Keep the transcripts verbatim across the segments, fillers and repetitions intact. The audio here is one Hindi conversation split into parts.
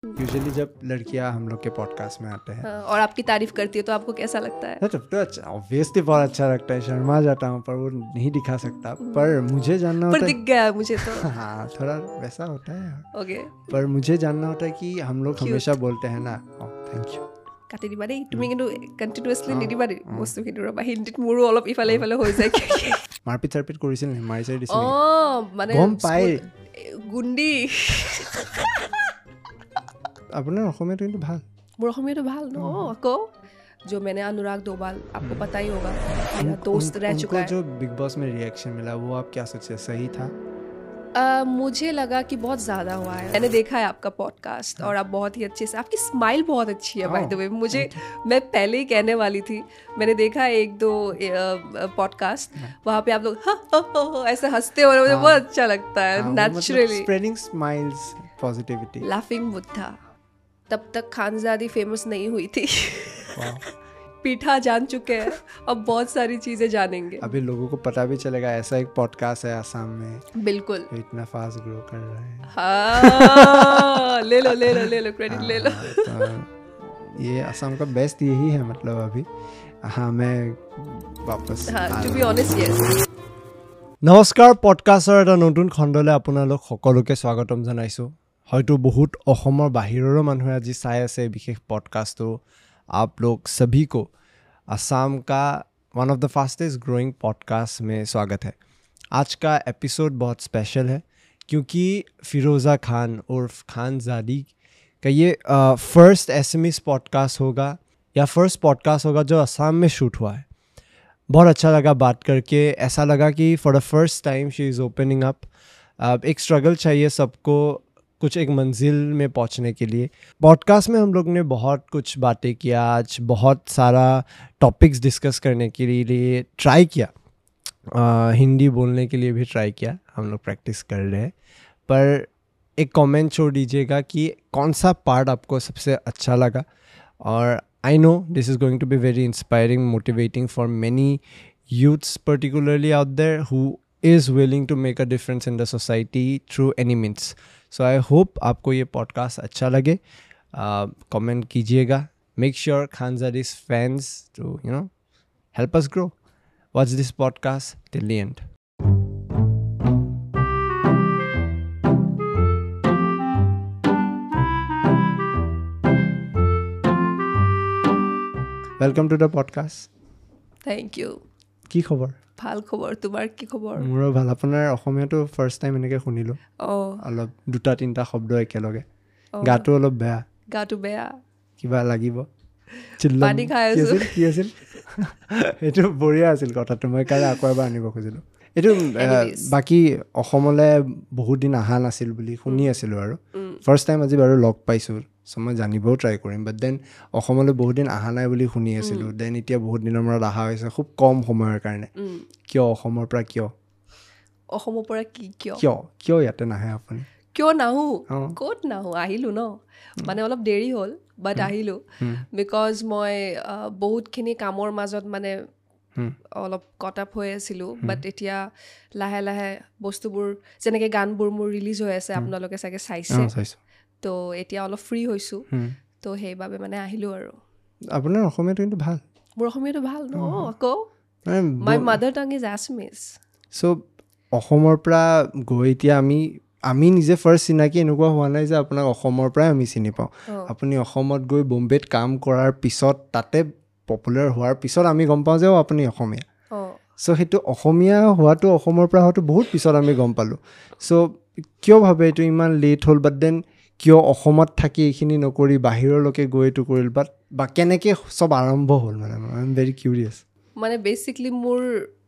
यूजुअली जब लड़कियां हम लोग के पॉडकास्ट में आते हैं और आपकी तारीफ करती है तो आपको कैसा लगता है? तब तो अच्छा ऑब्वियसली बहुत अच्छा लगता है, शर्मा जाता हूँ पर वो नहीं दिखा सकता, पर मुझे जानना होता पर है दिख गया मुझे तो हाँ थोड़ा वैसा होता है यार। ओके पर मुझे जानना होता है कि हम लोग हमेशा बोलते हैं ना थैंक यू কাটি দিবা দেই তুমি কিন্তু কণ্টিনিউয়াছলি নিদিবা দেই বস্তুখিনি ৰবা হিন্দীত মোৰো অলপ ইফালে ইফালে হৈ যায় মাৰপিট চাৰপিট কৰিছিল নে মাৰি চাৰি দিছিল অঁ মানে গম পাই গুণ্ডি আপোনাৰ অসমীয়াটো কিন্তু ভাল মোৰ অসমীয়াটো ভাল ন আকৌ जो मैंने अनुराग दोबाल आपको पता ही होगा मेरा दोस्त रह चुका है। जो बिग बॉस में रिएक्शन मिला वो आप क्या सोचे, सही था? Uh, मुझे लगा कि बहुत ज़्यादा हुआ है। मैंने देखा है आपका पॉडकास्ट और आप बहुत ही अच्छे से, आपकी स्माइल बहुत अच्छी है बाय द वे। मुझे मैं पहले ही कहने वाली थी, मैंने देखा एक दो पॉडकास्ट वहाँ पे आप लोग हा, हा, हा, हा, ऐसे हंसते हो, मुझे बहुत अच्छा लगता है naturally. Spreading smiles, positivity, laughing Buddha. तब तक खानजादी फेमस नहीं हुई थी पीठा जान चुके हैं, अब बहुत सारी चीजें जानेंगे। अभी लोगों को पता भी चलेगा ऐसा एक पॉडकास्ट है आसाम में, बिल्कुल इतना फास्ट ग्रो कर रहा है। हाँ, ले लो ले लो ले लो क्रेडिट ले लो। तो ये आसाम का बेस्ट यही है मतलब अभी। हाँ मैं वापस हाँ, टू बी ऑनेस्ट यस। नमस्कार, पॉडकास्टर এটা নতুন খণ্ডলৈ আপোনালোক সকলোকে স্বাগতম জনাইছো। হয়তো बहुत অসমৰ বাহিৰৰো মানুহে আজি চাই আছে বিশেষ পডকাষ্টটো। आप लोग सभी को असम का one of the fastest growing podcast में स्वागत है। आज का एपिसोड बहुत स्पेशल है क्योंकि फिरोज़ा खान उर्फ खानजादी का ये फर्स्ट एसएमएस पॉडकास्ट होगा या फर्स्ट पॉडकास्ट होगा जो असम में शूट हुआ है। बहुत अच्छा लगा बात करके, ऐसा लगा कि for the first time she is opening up. एक स्ट्रगल चाहिए सबको कुछ एक मंजिल में पहुंचने के लिए। पॉडकास्ट में हम लोग ने बहुत कुछ बातें किया, आज बहुत सारा टॉपिक्स डिस्कस करने के लिए ट्राई किया। आ, हिंदी बोलने के लिए भी ट्राई किया, हम लोग प्रैक्टिस कर रहे हैं। पर एक कमेंट छोड़ दीजिएगा कि कौन सा पार्ट आपको सबसे अच्छा लगा। और I know this is going to be very inspiring, motivating for many youths particularly out there who is willing to make a difference in the society through any means. So I hope आपको ये पॉडकास्ट अच्छा लगे। कमेंट uh, कीजिएगा। Make sure Khanzadi's fans to you know help us grow. Watch this podcast till the end. Welcome to the podcast. Thank you. কি খবৰ? ভাল খবৰ, তোমাৰ কি খবৰ? মোৰো ভাল। আপোনাৰ অসমীয়াটো ফাৰ্ষ্ট টাইম এনেকৈ শুনিলোঁ। অঁ অলপ দুটা তিনিটা শব্দ একেলগে। গাটো অলপ বেয়া। গাটো বেয়া, কিবা লাগিব? পানী খাই আছোঁ। কি আছিল? এইটো বঢ়িয়া আছিল কথাটো, মই কাইলৈ আকৌ এবাৰ আনিব খুজিলোঁ। এইটো বাকী অসমলৈ বহুত দিন অহা নাছিল বুলি শুনি আছিলোঁ আৰু ফাৰ্ষ্ট টাইম আজি বাৰু লগ পাইছোঁ, চ' মই জানিবও ট্ৰাই কৰিম। বাট দেন অসমলৈ বহুত দিন অহা নাই বুলি শুনি আছিলোঁ, দেন এতিয়া বহুত দিনৰ মূৰত অহা হৈছে খুব কম সময়ৰ কাৰণে। কিয় অসমৰ পৰা কিয় অসমৰ পৰা কি কিয় কিয় কিয় ইয়াতে নাহে আপুনি? কিয় নাহোঁ? ক'ত নাহোঁ, আহিলোঁ ন, মানে অলপ দেৰি হ'ল বাট আহিলোঁ। বিকজ মই বহুতখিনি কামৰ মাজত মানে অলপ কট আপ হৈ আছিলোঁ। বাট এতিয়া লাহে লাহে বস্তুবোৰ, যেনেকৈ গানবোৰ মোৰ ৰিলিজ হৈ আছে, আপোনালোকে চাগে চাইছে, তো এতিয়া অলপ ফ্ৰী হৈছোঁ, তো সেইবাবে মানে আহিলোঁ আৰু। আপোনাৰ অসমীয়াটো কিন্তু ভাল। মোৰ অসমীয়াটো ভাল ন আকৌ। My mother tongue is Assamese. So' অসমৰ পৰা গৈ এতিয়া আমি আমি নিজে ফাৰ্ষ্ট চিনাকি এনেকুৱা হোৱা নাই যে আপোনাক অসমৰ পৰাই আমি চিনি পাওঁ। আপুনি অসমত গৈ বম্বেত কাম কৰাৰ পিছত, তাতে পপুলাৰ হোৱাৰ পিছত আমি গম পাওঁ যে আপুনি অসমীয়া। চ' সেইটো অসমীয়া হোৱাটো, অসমৰ পৰা হোৱাটো বহুত পিছত আমি গম পালোঁ। চ' কিয় ভাবে এইটো ইমান লেট হ'ল? বাট দেন কিয় অসমত থাকি এইখিনি নকৰি বাহিৰলৈকে গৈ এইটো কৰিল? বাট বা কেনেকৈ চব আৰম্ভ হ'ল? মানে আই এম ভেৰি কিউৰিয়াছ। মানে বেচিকলি মোৰ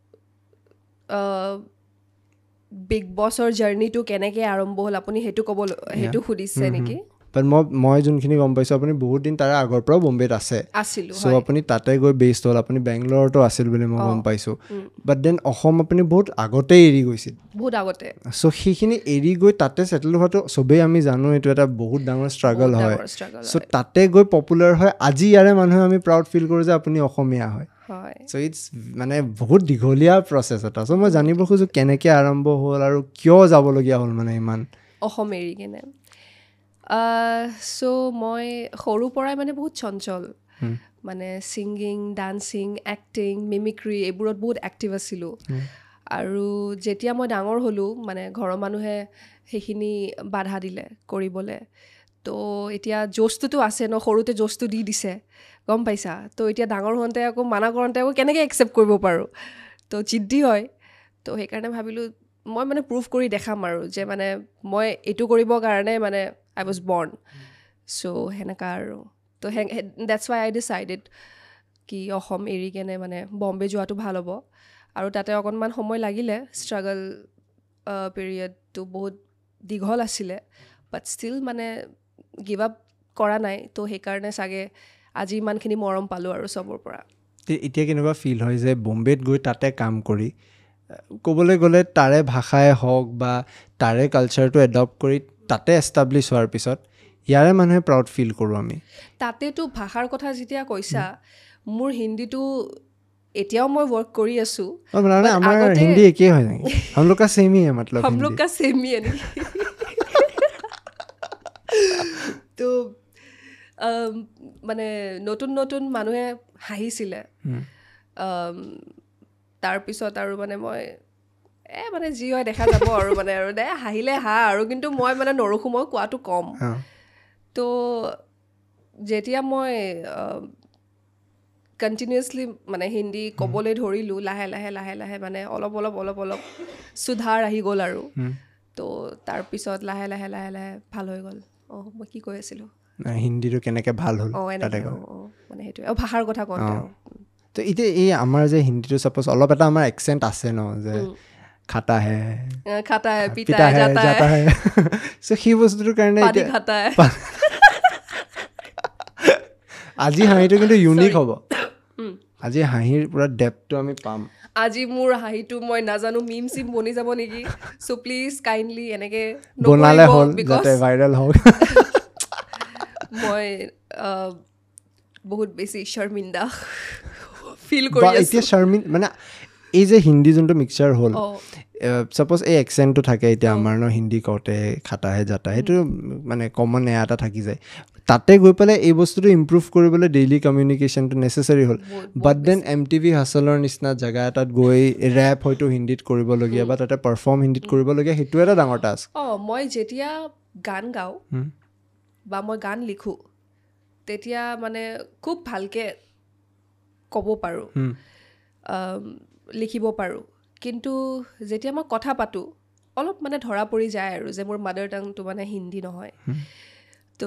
বিগ বছৰ জাৰ্ণিটো কেনেকৈ আৰম্ভ হ'ল আপুনি সেইটো ক'ব, সেইটো সুধিছে নেকি? বাট মই মই যোনখিনি গম পাইছোঁ আপুনি বহুত দিন তাৰে আগৰ পৰাও বম্বেত আছে। আছিলোঁ। চ' আপুনি তাতে গৈ বেষ্ট হ'ল, আপুনি বেংগলৰতো আছিল বুলি মই গম পাইছোঁ। বাট দেন অসম আপুনি বহুত আগতেই এৰি গৈছিল। বহুত আগতে। চ' সেইখিনি এৰি গৈ তাতে ছেটেল হোৱাটো চবেই আমি জানো এইটো এটা বহুত ডাঙৰ ষ্ট্ৰাগল হয়। চ' তাতে গৈ পপুলাৰ হয়, আজি ইয়াৰে মানুহে আমি প্ৰাউড ফিল কৰোঁ যে আপুনি অসমীয়া হয়। চ' ইটছ মানে বহুত দীঘলীয়া প্ৰচেছ এটা। চ' মই জানিব খোজোঁ কেনেকৈ আৰম্ভ হ'ল আৰু কিয় যাবলগীয়া হ'ল মানে ইমান অসম এৰি কিনে। চ' মই সৰুৰ পৰাই মানে বহুত চঞ্চল মানে ছিংগিং ডান্সিং এক্টিং মিমিক্ৰি এইবোৰত বহুত এক্টিভ আছিলোঁ আৰু যেতিয়া মই ডাঙৰ হ'লোঁ মানে ঘৰৰ মানুহে সেইখিনি বাধা দিলে কৰিবলৈ তো এতিয়া জোচটোতো আছে ন সৰুতে জোচটো দি দিছে গম পাইছা তো এতিয়া ডাঙৰ হওঁতে আকৌ মানা কৰোঁতে আকৌ কেনেকৈ একচেপ্ট কৰিব পাৰোঁ তো জিদ্দি হয় তো সেইকাৰণে ভাবিলোঁ মই মানে প্ৰুভ কৰি দেখাম আৰু যে মানে মই এইটো কৰিবৰ কাৰণে মানে আই ৱাজ বৰ্ণ চ' সেনেকুৱা আৰু তো ডেটছ ৱাই আই ডিচাইডেড কি অসম এৰি কেনে মানে বম্বে যোৱাটো ভাল হ'ব আৰু তাতে অকণমান সময় লাগিলে ষ্ট্ৰাগল পিৰিয়ডটো বহুত দীঘল আছিলে বাট ষ্টিল মানে গিভ আপ কৰা নাই তো সেইকাৰণে চাগে আজি ইমানখিনি মৰম পালোঁ আৰু চবৰ পৰা এতিয়া কেনেকুৱা ফিল হয় যে বম্বেত গৈ তাতে কাম কৰি ক'বলৈ গ'লে তাৰে ভাষাই হওক বা তাৰে কালচাৰটো এডপ্ট কৰি তাতে এষ্টাব্লিছ হোৱাৰ পিছত ইয়াৰে মানুহে প্ৰাউড ফিল কৰোঁ আমি তাতেতো ভাষাৰ কথা যেতিয়া কৈছা মোৰ হিন্দীটো এতিয়াও মই ৱৰ্ক কৰি আছোঁ আমাৰ হিন্দী একেই হয় নেকি হম লোগ কা সেম হি হে মতলব হম লোগ কা সেম হি হে তো মানে নতুন নতুন মানুহে হাঁহিছিলে তাৰপিছত আৰু মানে মই এ মানে যি হয় দেখা যাব আৰু মানে আৰু দে হাঁহিলে হাঁ আৰু কিন্তু মই মানে নৰখোঁ মই কোৱাটো কম তো যেতিয়া মই কণ্টিনিউৱাছলি মানে হিন্দী ক'বলৈ ধৰিলোঁ লাহে লাহে লাহে লাহে মানে অলপ অলপ অলপ অলপ সুধাৰ আহি গ'ল আৰু তো তাৰপিছত লাহে লাহে লাহে লাহে ভাল হৈ গ'ল অঁ মই কি কৈ আছিলোঁ হিন্দীটো কেনেকৈ ভাল হ'ল অঁ এনেকৈ অঁ মানে সেইটোৱে অঁ ভাষাৰ কথা কওঁতে তো এতিয়া এই আমাৰ যে হিন্দীটো ছাপ'জ অলপ এটা আমাৰ একচেণ্ট আছে ন যে খাটা হে খাটা হে পিতা হে যাতা হে চ' সেই বস্তুটোৰ কাৰণে আজি হাঁহিটো কিন্তু ইউনিক হ'ব আজি হাঁহিৰ পুৰা ডেপটো আমি পাম আজি মোৰ হাঁহিটো মই নাজানো মিম চিম বনি যাব নেকি চ' প্লিজ কাইণ্ডলি এনেকৈ বনালে হ'ল যাতে ভাইৰেল হওক মই বহুত বেছি শৰ্মিন্দা ফিল কৰি আছোঁ এতিয়া শৰ্মিন মানে এই যে হিন্দী যোনটো মিক্সাৰ হ'ল ছাপ'জ এই একচেণ্টটো থাকে এতিয়া আমাৰ ন হিন্দী কওঁতে খাটাহে যাতা সেইটো মানে কমন এয়া এটা থাকি যায় তাতে গৈ পেলাই এই বস্তুটো ইম্প্ৰুভ কৰিবলৈ ডেইলি কমিউনিকেশ্যনটো নেচেচাৰী হ'ল but then M T V হাছলৰ নিচিনা জেগা এটাত গৈ ৰেপ হয়তো হিন্দীত কৰিবলগীয়া বা তাতে পাৰফৰ্ম হিন্দীত কৰিবলগীয়া সেইটো এটা ডাঙৰ টাস্ক অঁ মই যেতিয়া গান গাওঁ বা মই গান লিখোঁ তেতিয়া মানে খুব ভালকৈ ক'ব পাৰোঁ লিখিব পাৰোঁ কিন্তু যেতিয়া মই কথা পাতোঁ অলপ মানে ধৰা পৰি যায় আৰু যে মোৰ মাডাৰ টাংটো মানে হিন্দী নহয় তো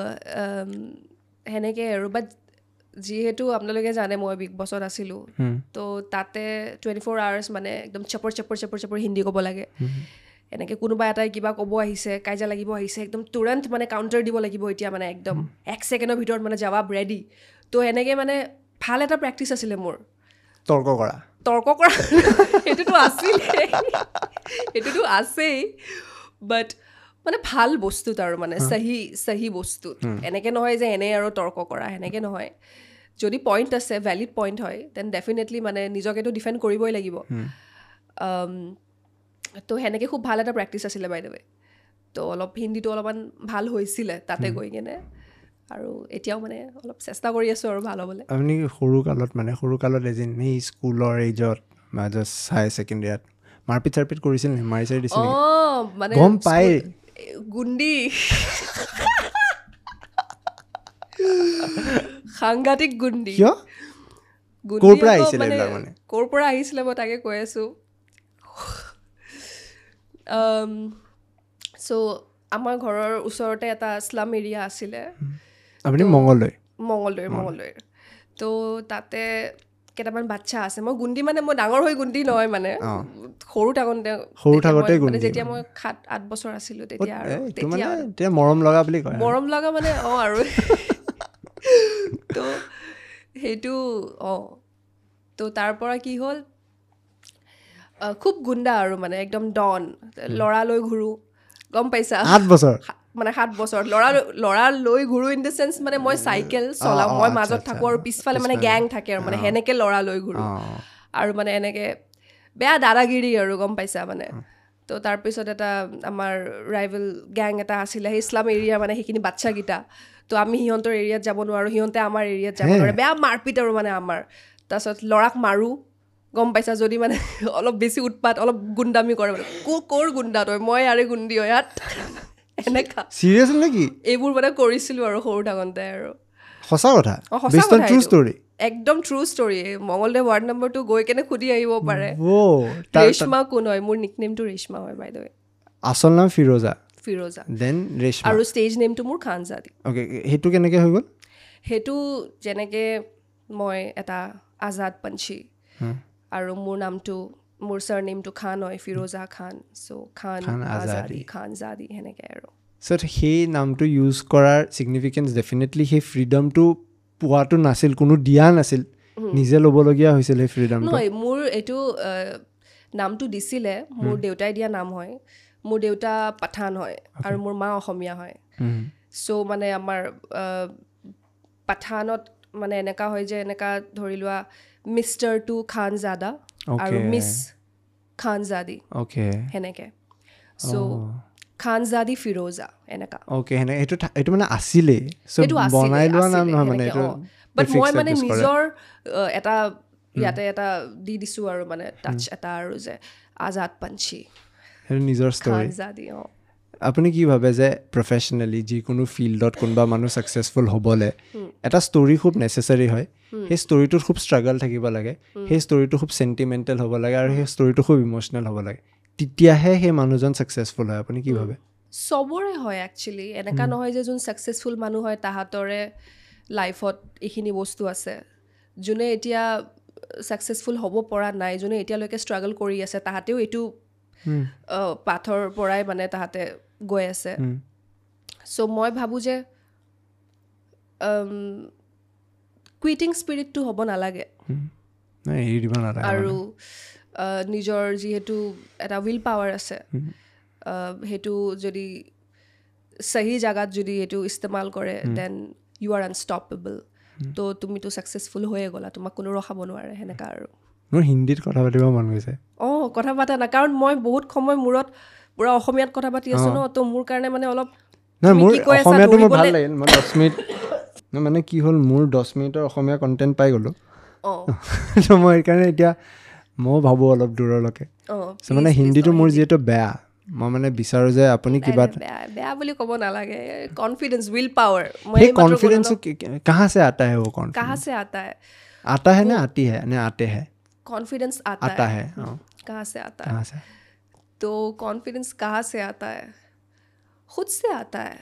সেনেকৈ আৰু বাট যিহেতু আপোনালোকে জানে মই বিগ বছত আছিলোঁ তো তাতে টুৱেণ্টি ফ'ৰ আৱাৰ্ছ মানে একদম চপৰ চপৰ চপৰ চপৰ হিন্দী ক'ব লাগে এনেকৈ কোনোবা এটাই কিবা ক'ব আহিছে কাজিয়া লাগিব আহিছে একদম তুৰন্ত মানে কাউণ্টাৰ দিব লাগিব এতিয়া মানে একদম এক ছেকেণ্ডৰ ভিতৰত মানে জবাব ৰেডি তো এনেকৈ মানে ভাল এটা প্ৰেক্টিচ আছিলে মোৰ তৰ্ক কৰা তৰ্ক কৰা সেইটোতো আছিলে সেইটোতো আছেই বাট মানে ভাল বস্তুত আৰু মানে চহী চহী বস্তুত এনেকৈ নহয় যে এনেই আৰু তৰ্ক কৰা সেনেকৈ নহয় যদি পইণ্ট আছে ভেলিড পইণ্ট হয় দেন ডেফিনেটলি মানে নিজকেতো ডিফেণ্ড কৰিবই লাগিব তো সেনেকৈ খুব ভাল এটা প্ৰেক্টিচ আছিলে বাই দ্য ৱে তো অলপ হিন্দীটো অলপমান ভাল হৈছিলে তাতে গৈ কেনে আৰু এতিয়াও মানে অলপ চেষ্টা কৰি আছোঁ আৰু ভাল হ'বলৈ আপুনি সৰু কালত মানে সৰু কালত এজিন এই স্কুলৰ এইজত বা জাষ্ট হাই ছেকেণ্ডেৰীত মাৰপিট চাৰপিট কৰিছিল নে মাৰি চাৰি দিছিল অঁ মানে গম পাই গুণ্ডি সাংঘাতিক গুণ্ডি কিয় ক'ৰ পৰা আহিছিলে এইবিলাক মানে ক'ৰ পৰা আহিছিলে মই তাকে কৈ আছোঁ চ' আমাৰ ঘৰৰ ওচৰতে এটা শ্লাম এৰিয়া আছিলে আপুনি মংগলদৈ মংগলদৈ মংগলদৈ তো তাতে কেইটামান বাচ্ছা আছে মই গুণ্ডি মানে মই ডাঙৰ হৈ গুণ্ডি নহয় মানে সৰু থাকোঁতে সৰু থাকোঁতে গুণ্ডি যেতিয়া মই সাত আঠ বছৰ আছিলোঁ তেতিয়া আৰু তেতিয়া মৰম লগা বুলি কয় মৰম লগা মানে অঁ আৰু তো সেইটো অঁ তো তাৰ পৰা কি হ'ল খুব গুণ্ডা আৰু মানে একদম ডন ল'ৰা লৈ ঘূৰোঁ গম পাইছা আঠ বছৰ মানে সাত বছৰ ল'ৰা ল'ৰা লৈ ঘূৰোঁ ইন দ্য চেন্স মানে মই চাইকেল চলাওঁ মই মাজত থাকোঁ আৰু পিছফালে মানে গেং থাকে আৰু মানে সেনেকৈ ল'ৰা লৈ ঘূৰোঁ আৰু মানে এনেকৈ বেয়া দাদাগিৰি আৰু গম পাইছা মানে তো তাৰপিছত এটা আমাৰ ৰাইভেল গেং এটা আছিলে সেই ইছলাম এৰিয়া মানে সেইখিনি বাচ্চাকেইটা তো আমি সিহঁতৰ এৰিয়াত যাব নোৱাৰোঁ সিহঁতে আমাৰ এৰিয়াত যাব নোৱাৰে বেয়া মাৰপিট আৰু মানে আমাৰ তাৰপিছত ল'ৰাক মাৰোঁ গম পাইছা যদি মানে অলপ বেছি উৎপাত অলপ গুণ্ডামি কৰে মানে ক' ক'ৰ গুণ্ডা তই মই আৰে গুণ্ডি হয় ইয়াত এনেকা চিৰিয়াছলি নেকি এইবোৰ মানে কৰিছিলোঁ আৰু সৰু থাকোঁতে আৰু সঁচা কথা অঁ সঁচা কথা ট্ৰু ষ্টৰী একদম ট্ৰু ষ্টৰী মঙলদৈ ৱাৰ্ড নম্বৰটো গৈ কেনে সুধি আহিব পাৰে ৰেশমা কোন হয় মোৰ নিকনেমটো ৰেশমা হয় বাই দ্য ৱে আচল নাম ফিৰোজা ফিৰোজা দেন ৰেশমা আৰু ষ্টেজ নেমটো মোৰ খানজাদী অ'কে সেইটো কেনেকৈ হৈ গ'ল সেইটো যেনেকৈ মই এটা আজাদ পঞ্চী আৰু মোৰ নামটো মোৰ ছাৰ নেমটো খান হয় ফিৰোজা খান চ' খান আজাদী খানজাদী সেনেকৈ আৰু চ' সেই নামটো ইউজ কৰাৰ ছিগনিফিকেঞ্চ ডেফিনেটলি সেই ফ্ৰীডমটো পোৱাটো নাছিল কোনো দিয়া নাছিল নিজে ল'বলগীয়া হৈছিল সেই ফ্ৰীডমটো নহয় মোৰ এইটো নামটো দিছিলে মোৰ দেউতাই দিয়া নাম হয় মোৰ দেউতা পাঠান হয় আৰু মোৰ মা অসমীয়া হয় চ' মানে আমাৰ পাঠানত মানে এনেকা হয় যে এনেকা ধৰি লোৱা মিষ্টাৰ টু খানজাদা আৰু মিছ খানজাদী সেনেকৈ চ' খানজাদী ফিৰোজা এনেকা অ'কে সেনে এইটো এইটো মানে আছিলেই বনাই লোৱা নাম নহয় মানে এইটো বাট মই মানে নিজৰ এটা ইয়াতে এটা দি দিছোঁ আৰু মানে টাচ এটা আৰু যে আজাদ পঞ্চী সেইটো নিজৰ ষ্টৰী খানজাদী অঁ আপুনি কি ভাবে যে প্ৰফেচনেলি যিকোনো ফিল্ডত কোনোবা মানুহ ছাকচেছফুল হ'বলৈ এটা ষ্টৰী খুব নেচেচাৰী হয় সেই ষ্টৰীটোত খুব ষ্ট্ৰাগল থাকিব লাগে সেই ষ্টৰীটো খুব চেণ্টিমেণ্টেল হ'ব লাগে আৰু সেই ষ্টৰীটো খুব ইম'চনেল হ'ব লাগে তেতিয়াহে সেই মানুহজন ছাকচেছফুল হয় আপুনি কি ভাবে চবৰে হয় একচুৱেলি এনেকুৱা নহয় যে যোন ছাকচেছফুল মানুহ হয় তাহাঁতৰে লাইফত এইখিনি বস্তু আছে যোনে এতিয়া ছাকচেছফুল হ'ব পৰা নাই যোনে এতিয়ালৈকে ষ্ট্ৰাগল কৰি আছে তাহাঁতেও এইটো পাথৰ পৰাই মানে তাহাঁতে গৈ আছে চ' মই ভাবোঁ যে কুইটিং স্পিৰিটটো হ'ব নালাগে আৰু নিজৰ যিহেতু এটা উইল পাৱাৰ আছে সেইটো যদি সহি জাগাত যদি এইটো ইস্তেমাল কৰে দেন ইউ আৰ আনষ্টপেবল তো তুমিতো ছাকচেছফুল হৈয়ে গ'লা তোমাক কোনো ৰখাব নোৱাৰে সেনেকা আৰু মোৰ হিন্দীত কথা পাতিব মন গৈছে অঁ কথা পাতা না কাৰণ মই বহুত সময় মূৰত পুৰা অসমীয়াত কথা পাতি আছোঁ ন তো মোৰ কাৰণে মানে অলপ নাই মোৰ অসমীয়াটো মোৰ ভাল লাগিল মই দহ মিনিট মানে কি হ'ল মোৰ দহ মিনিটৰ অসমীয়া কণ্টেণ্ট পাই গ'লোঁ অঁ তো মই সেইকাৰণে এতিয়া ময়ো ভাবোঁ অলপ দূৰলৈকে চ' মানে হিন্দীটো মোৰ যিহেতু বেয়া মই মানে বিচাৰোঁ যে আপুনি কিবা বেয়া বুলি ক'ব নালাগে কনফিডেন্স উইল পাৱাৰ সেই কনফিডেন্স কাहाँ से आता है वो कॉन्फिडेंस कहाँ से आता है आता है ना आती है ना आते हैं कॉन्फिडेंस आता, आता है, है कहाँ से आता कहाँ है से तो कॉन्फिडेंस कहाँ से आता है खुद से आता है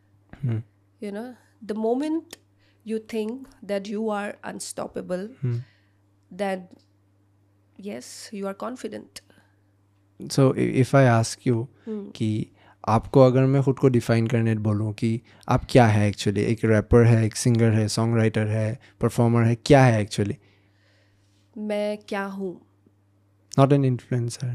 you know the moment you think that you are unstoppable hmm. then yes you are confident so if I ask you hmm. कि आपको अगर मैं खुद को डिफाइन करने बोलूँ कि आप क्या है एक्चुअली एक रैपर है एक सिंगर है सॉन्ग राइटर है परफॉर्मर है क्या है एक्चुअली मैं क्या हूँ नॉट एन इन्फ्लुएंसर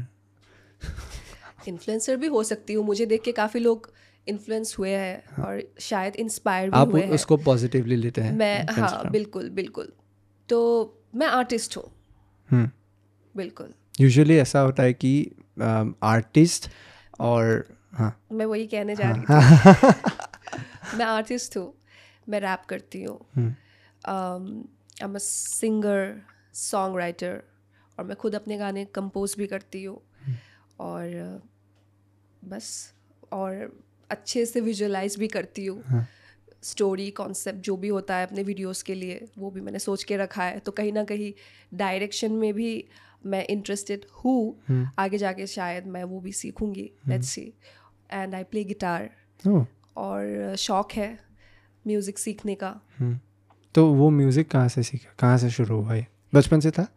इन्फ्लुएंसर भी हो सकती हूँ मुझे देख के काफ़ी लोग इन्फ्लुएंस हुए हैं हाँ. और शायद इंस्पायर भी आप हुए हैं आप उसको पॉजिटिवली लेते हैं मैं हाँ बिल्कुल बिल्कुल तो मैं आर्टिस्ट हूँ hmm. बिल्कुल यूजुअली ऐसा होता है कि आर्टिस्ट और हाँ मैं वही कहने जा रही थी मैं आर्टिस्ट हूँ मैं रैप करती हूँ I am a singer song writer और मैं खुद अपने गाने कंपोज भी करती हूँ hmm. और बस और अच्छे से विजुअलाइज भी करती हूँ हाँ. स्टोरी कॉन्सेप्ट जो भी होता है अपने वीडियोस के लिए वो भी मैंने सोच के रखा है तो कहीं ना कहीं डायरेक्शन में भी मैं इंटरेस्टेड हूँ hmm. आगे जाके शायद मैं वो भी सीखूँगी let's see and I play guitar और शौक है म्यूज़िक सीखने का hmm. तो वो म्यूज़िक कहाँ से सीखा कहाँ से शुरू हुआ ये बचपन से था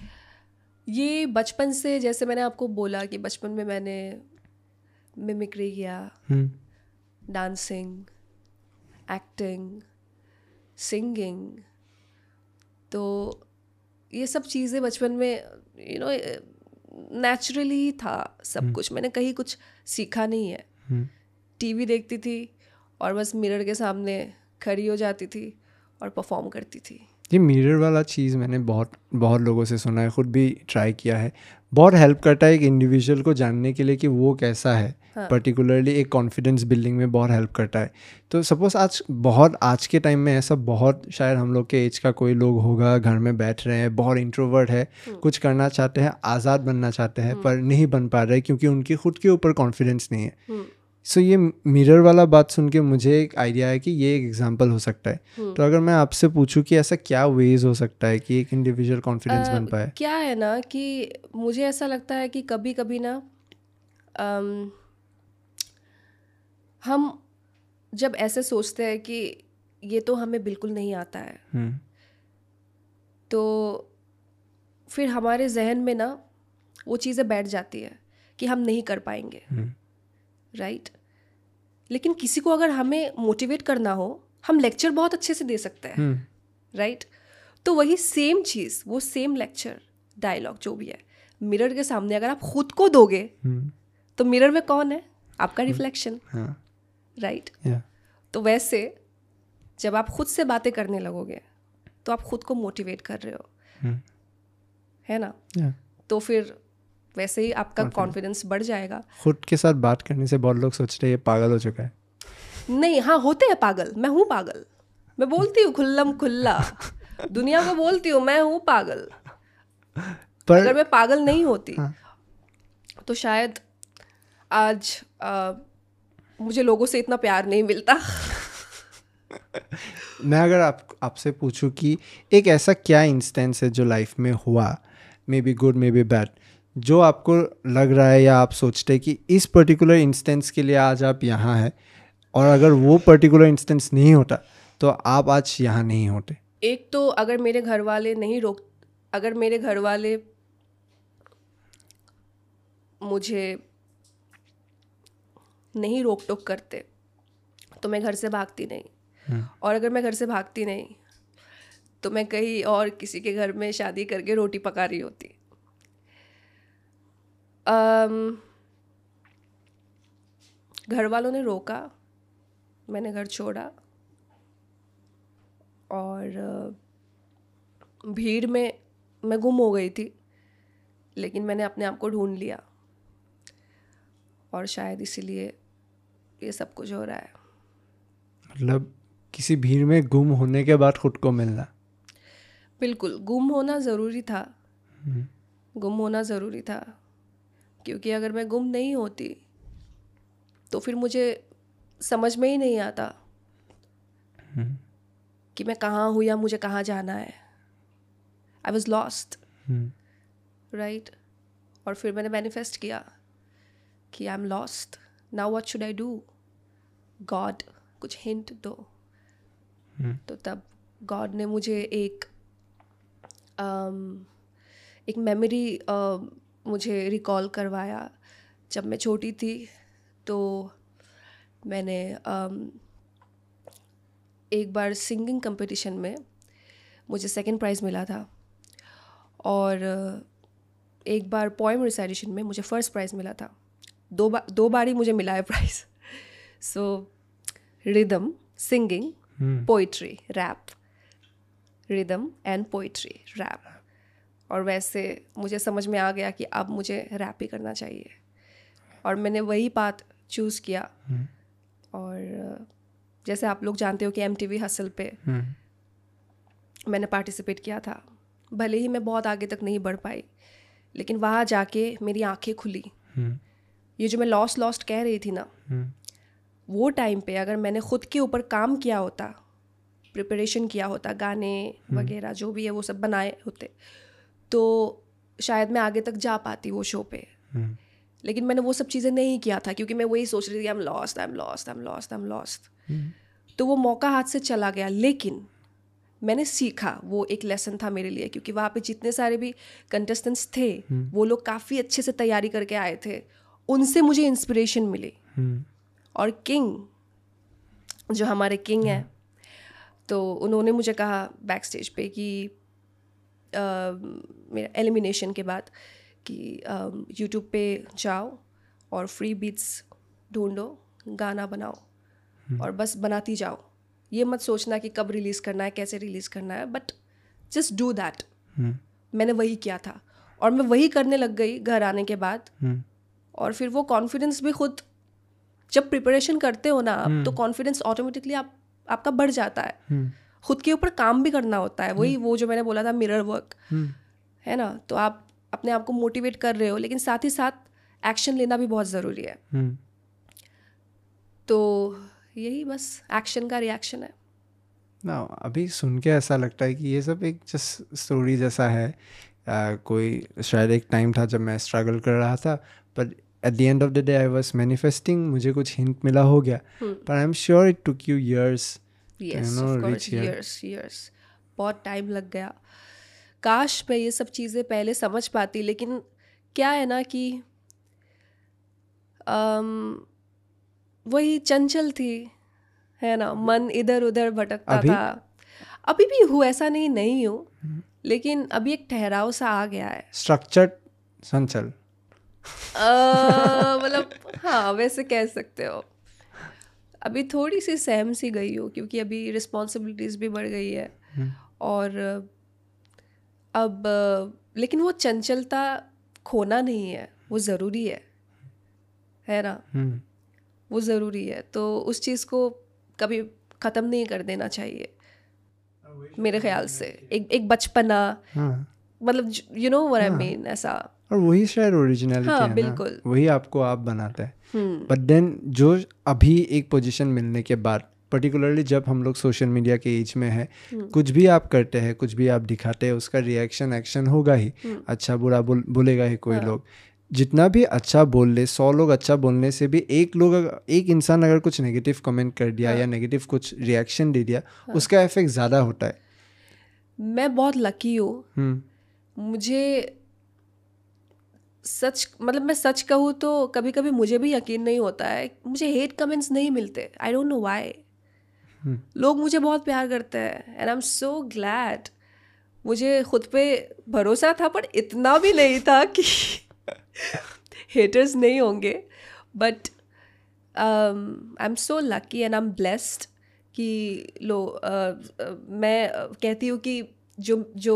ये बचपन से जैसे मैंने आपको बोला कि बचपन में मैंने मिमिक्री किया डांसिंग एक्टिंग सिंगिंग तो ये सब चीज़ें बचपन में यू नो नेचुरली था सब hmm. कुछ मैंने कहीं कुछ सीखा नहीं है hmm. टीवी देखती थी और बस मिरर के सामने खड़ी हो जाती थी और परफॉर्म करती थी ये मिरर वाला चीज़ मैंने बहुत बहुत लोगों से सुना है, खुद भी ट्राई किया है. बहुत हेल्प करता है एक इंडिविजुअल को जानने के लिए कि वो कैसा है. पर्टिकुलरली हाँ. एक कॉन्फिडेंस बिल्डिंग में बहुत हेल्प करता है. तो सपोज आज बहुत आज के टाइम में ऐसा बहुत शायद हम लोग के एज का कोई लोग होगा, घर में बैठ रहे हैं, बहुत इंट्रोवर्ट है, कुछ करना चाहते हैं, आज़ाद बनना चाहते हैं, पर नहीं बन पा रहे क्योंकि उनकी खुद के ऊपर कॉन्फिडेंस नहीं है. सो so, ये मिरर वाला बात सुन के मुझे एक आइडिया है कि ये एक एग्जांपल हो सकता है. तो अगर मैं आपसे पूछूं कि ऐसा क्या वेज हो सकता है कि एक इंडिविजुअल कॉन्फिडेंस बन पाए? क्या है ना कि मुझे ऐसा लगता है कि कभी कभी ना um, हम जब ऐसे सोचते हैं कि ये तो हमें बिल्कुल नहीं आता है, hmm. तो फिर हमारे जहन में ना वो चीज़ें बैठ जाती है कि हम नहीं कर पाएंगे. hmm. Right right? लेकिन किसी को अगर हमें मोटिवेट करना हो, हम लेक्चर बहुत अच्छे से दे सकते हैं. Right hmm. right? तो वही सेम चीज़, वो सेम लेक्चर डायलॉग जो भी है, मिरर के सामने अगर आप खुद को दोगे hmm. तो मिरर में कौन है? आपका रिफ्लेक्शन. Right hmm. yeah. तो वैसे जब आप खुद से बातें करने लगोगे तो आप खुद को मोटिवेट कर रहे हो. hmm. है ना? yeah. तो फिर वैसे ही आपका कॉन्फिडेंस बढ़ जाएगा. खुद के साथ बात करने से बहुत लोग सोचते हैं ये पागल हो चुका है. नहीं, हाँ होते हैं पागल. मैं हूँ पागल, मैं बोलती हूँ खुल्लम खुल्ला, दुनिया को बोलती हूँ मैं हूँ पागल. पर अगर मैं पागल नहीं होती हाँ. तो शायद आज आ, मुझे लोगों से इतना प्यार नहीं मिलता. मैं अगर आप आपसे पूछूं कि एक ऐसा क्या इंस्टेंस है जो लाइफ में हुआ, maybe good maybe bad, जो आपको लग रहा है या आप सोचते हैं कि इस पर्टिकुलर इंस्टेंस के लिए आज आप यहाँ हैं, और अगर वो पर्टिकुलर इंस्टेंस नहीं होता तो आप आज यहाँ नहीं होते? एक तो अगर मेरे घर वाले नहीं रोक अगर मेरे घर वाले मुझे नहीं रोक टोक करते तो मैं घर से भागती नहीं. hmm. और अगर मैं घर से भागती नहीं तो मैं कहीं और किसी के घर में शादी करके रोटी पका रही होती. um, घर वालों ने रोका, मैंने घर छोड़ा और भीड़ में मैं गुम हो गई थी, लेकिन मैंने अपने आप को ढूंढ लिया और शायद इसीलिए ये सब कुछ हो रहा है. मतलब किसी भीड़ में गुम होने के बाद खुद को मिलना? बिल्कुल, गुम होना ज़रूरी था. गुम होना ज़रूरी था क्योंकि अगर मैं गुम नहीं होती तो फिर मुझे समझ में ही नहीं आता कि मैं कहाँ हूँ या मुझे कहाँ जाना है. I was lost. राइट. और फिर मैंने मैनिफेस्ट किया कि I am lost, now what should I do, God कुछ हिंट दो. hmm. तो तब गॉड ने मुझे एक um, एक मेमोरी uh, मुझे रिकॉल करवाया. जब मैं छोटी थी तो मैंने um, एक बार सिंगिंग कंपटीशन में मुझे सेकंड प्राइज़ मिला था, और एक बार पोएम रिसाइटेशन में मुझे फर्स्ट प्राइज़ मिला था. दो बार दो बार ही मुझे मिला है prize. So rhythm, singing, poetry, rap, rhythm and poetry, rap. और वैसे मुझे समझ में आ गया कि अब मुझे रैप ही करना चाहिए, और मैंने वही पाथ चूज़ किया. hmm. और जैसे आप लोग जानते हो कि एम टी वी हसल पे hmm. मैंने पार्टिसिपेट किया था. भले ही मैं बहुत आगे तक नहीं बढ़ पाई, लेकिन वहाँ जाके मेरी आंखें खुली. hmm. ये जो मैं लॉस्ट लॉस्ट कह रही थी ना, hmm. वो टाइम पे अगर मैंने खुद के ऊपर काम किया होता, प्रिपरेशन किया होता, गाने hmm. वगैरह जो भी है वो सब बनाए होते, तो शायद मैं आगे तक जा पाती वो शो पे. hmm. लेकिन मैंने वो सब चीज़ें नहीं किया था क्योंकि मैं वही सोच रही थी I am lost, I am lost, I am lost, I am lost. तो वो मौका हाथ से चला गया. लेकिन मैंने सीखा, वो एक लेसन था मेरे लिए, क्योंकि वहाँ पे जितने सारे भी कंटेस्टेंट्स थे hmm. वो लोग काफ़ी अच्छे से तैयारी करके आए थे, उनसे मुझे इंस्पिरेशन मिली. hmm. और किंग जो हमारे किंग हैं, तो उन्होंने मुझे कहा बैक स्टेज पे कि आ, मेरा एलिमिनेशन के बाद कि यूट्यूब पे जाओ और फ्री बीट्स ढूंढो, गाना बनाओ hmm. और बस बनाती जाओ. ये मत सोचना कि कब रिलीज़ करना है, कैसे रिलीज़ करना है, बट जस्ट डू दैट. मैंने वही किया था और मैं वही करने लग गई घर आने के बाद. और फिर वो कॉन्फिडेंस भी खुद, जब प्रिपरेशन करते हो ना आप, तो कॉन्फिडेंस ऑटोमेटिकली आप आपका बढ़ जाता है. खुद के ऊपर काम भी करना होता है. वही वो जो मैंने बोला था, मिरर वर्क है ना. तो आप अपने आप को मोटिवेट कर रहे हो, लेकिन साथ ही साथ एक्शन लेना भी बहुत ज़रूरी है. तो यही बस एक्शन का रिएक्शन है ना. अभी सुन के ऐसा लगता है कि ये सब एक जस्ट स्टोरी जैसा है. uh, कोई शायद एक टाइम था जब मैं स्ट्रगल कर रहा था, पर at the end of the day I was manifesting. मुझे कुछ हिंट मिला हो गया, पर I am sure it took you years. Yes, of course, years years बहुत टाइम लग गया. काश मैं ये सब चीज़ें पहले समझ पाती, लेकिन क्या है ना कि um, वही चंचल थी, है ना. मन इधर उधर भटकता था. अभी भी हूँ, ऐसा नहीं नहीं हूँ, लेकिन अभी एक ठहराव सा आ गया है. स्ट्रक्चर्ड चंचल मतलब हाँ, वैसे कह सकते हो. अभी थोड़ी सी सहम सी गई हूँ, क्योंकि अभी रिस्पॉन्सिबिलिटीज़ भी बढ़ गई है. और अब लेकिन वो चंचलता खोना नहीं है, वो ज़रूरी है है ना. वो ज़रूरी है. तो उस चीज़ को कभी ख़त्म नहीं कर देना चाहिए मेरे ख्याल से. एक एक बचपना, मतलब you know what I mean, ऐसा. और वही शायद ओरिजिनलिटी हाँ, है ना. बिल्कुल. वही आपको आप बनाता है. बट देन जो अभी एक पोजीशन मिलने के बाद, पर्टिकुलरली जब हम लोग सोशल मीडिया के एज में है, कुछ भी आप करते हैं, कुछ भी आप दिखाते हैं, उसका रिएक्शन एक्शन होगा ही. अच्छा बुरा बोल, बोलेगा ही कोई लोग. जितना भी अच्छा बोल ले, सौ लोग अच्छा बोलने से भी एक लोग एक इंसान अगर कुछ नेगेटिव कमेंट कर दिया या नेगेटिव कुछ रिएक्शन दे दिया, उसका इफेक्ट ज़्यादा होता है. मैं बहुत लकी हूँ. मुझे सच, मतलब मैं सच कहूँ तो कभी कभी मुझे भी यकीन नहीं होता है. मुझे हेट कमेंट्स नहीं मिलते. I don't know why. लोग मुझे बहुत प्यार करते हैं, and I am so glad. मुझे खुद पे भरोसा था, पर इतना भी नहीं था कि हेटर्स नहीं होंगे. But I am so lucky and I am blessed कि लो uh, uh, मैं uh, कहती हूँ कि जो जो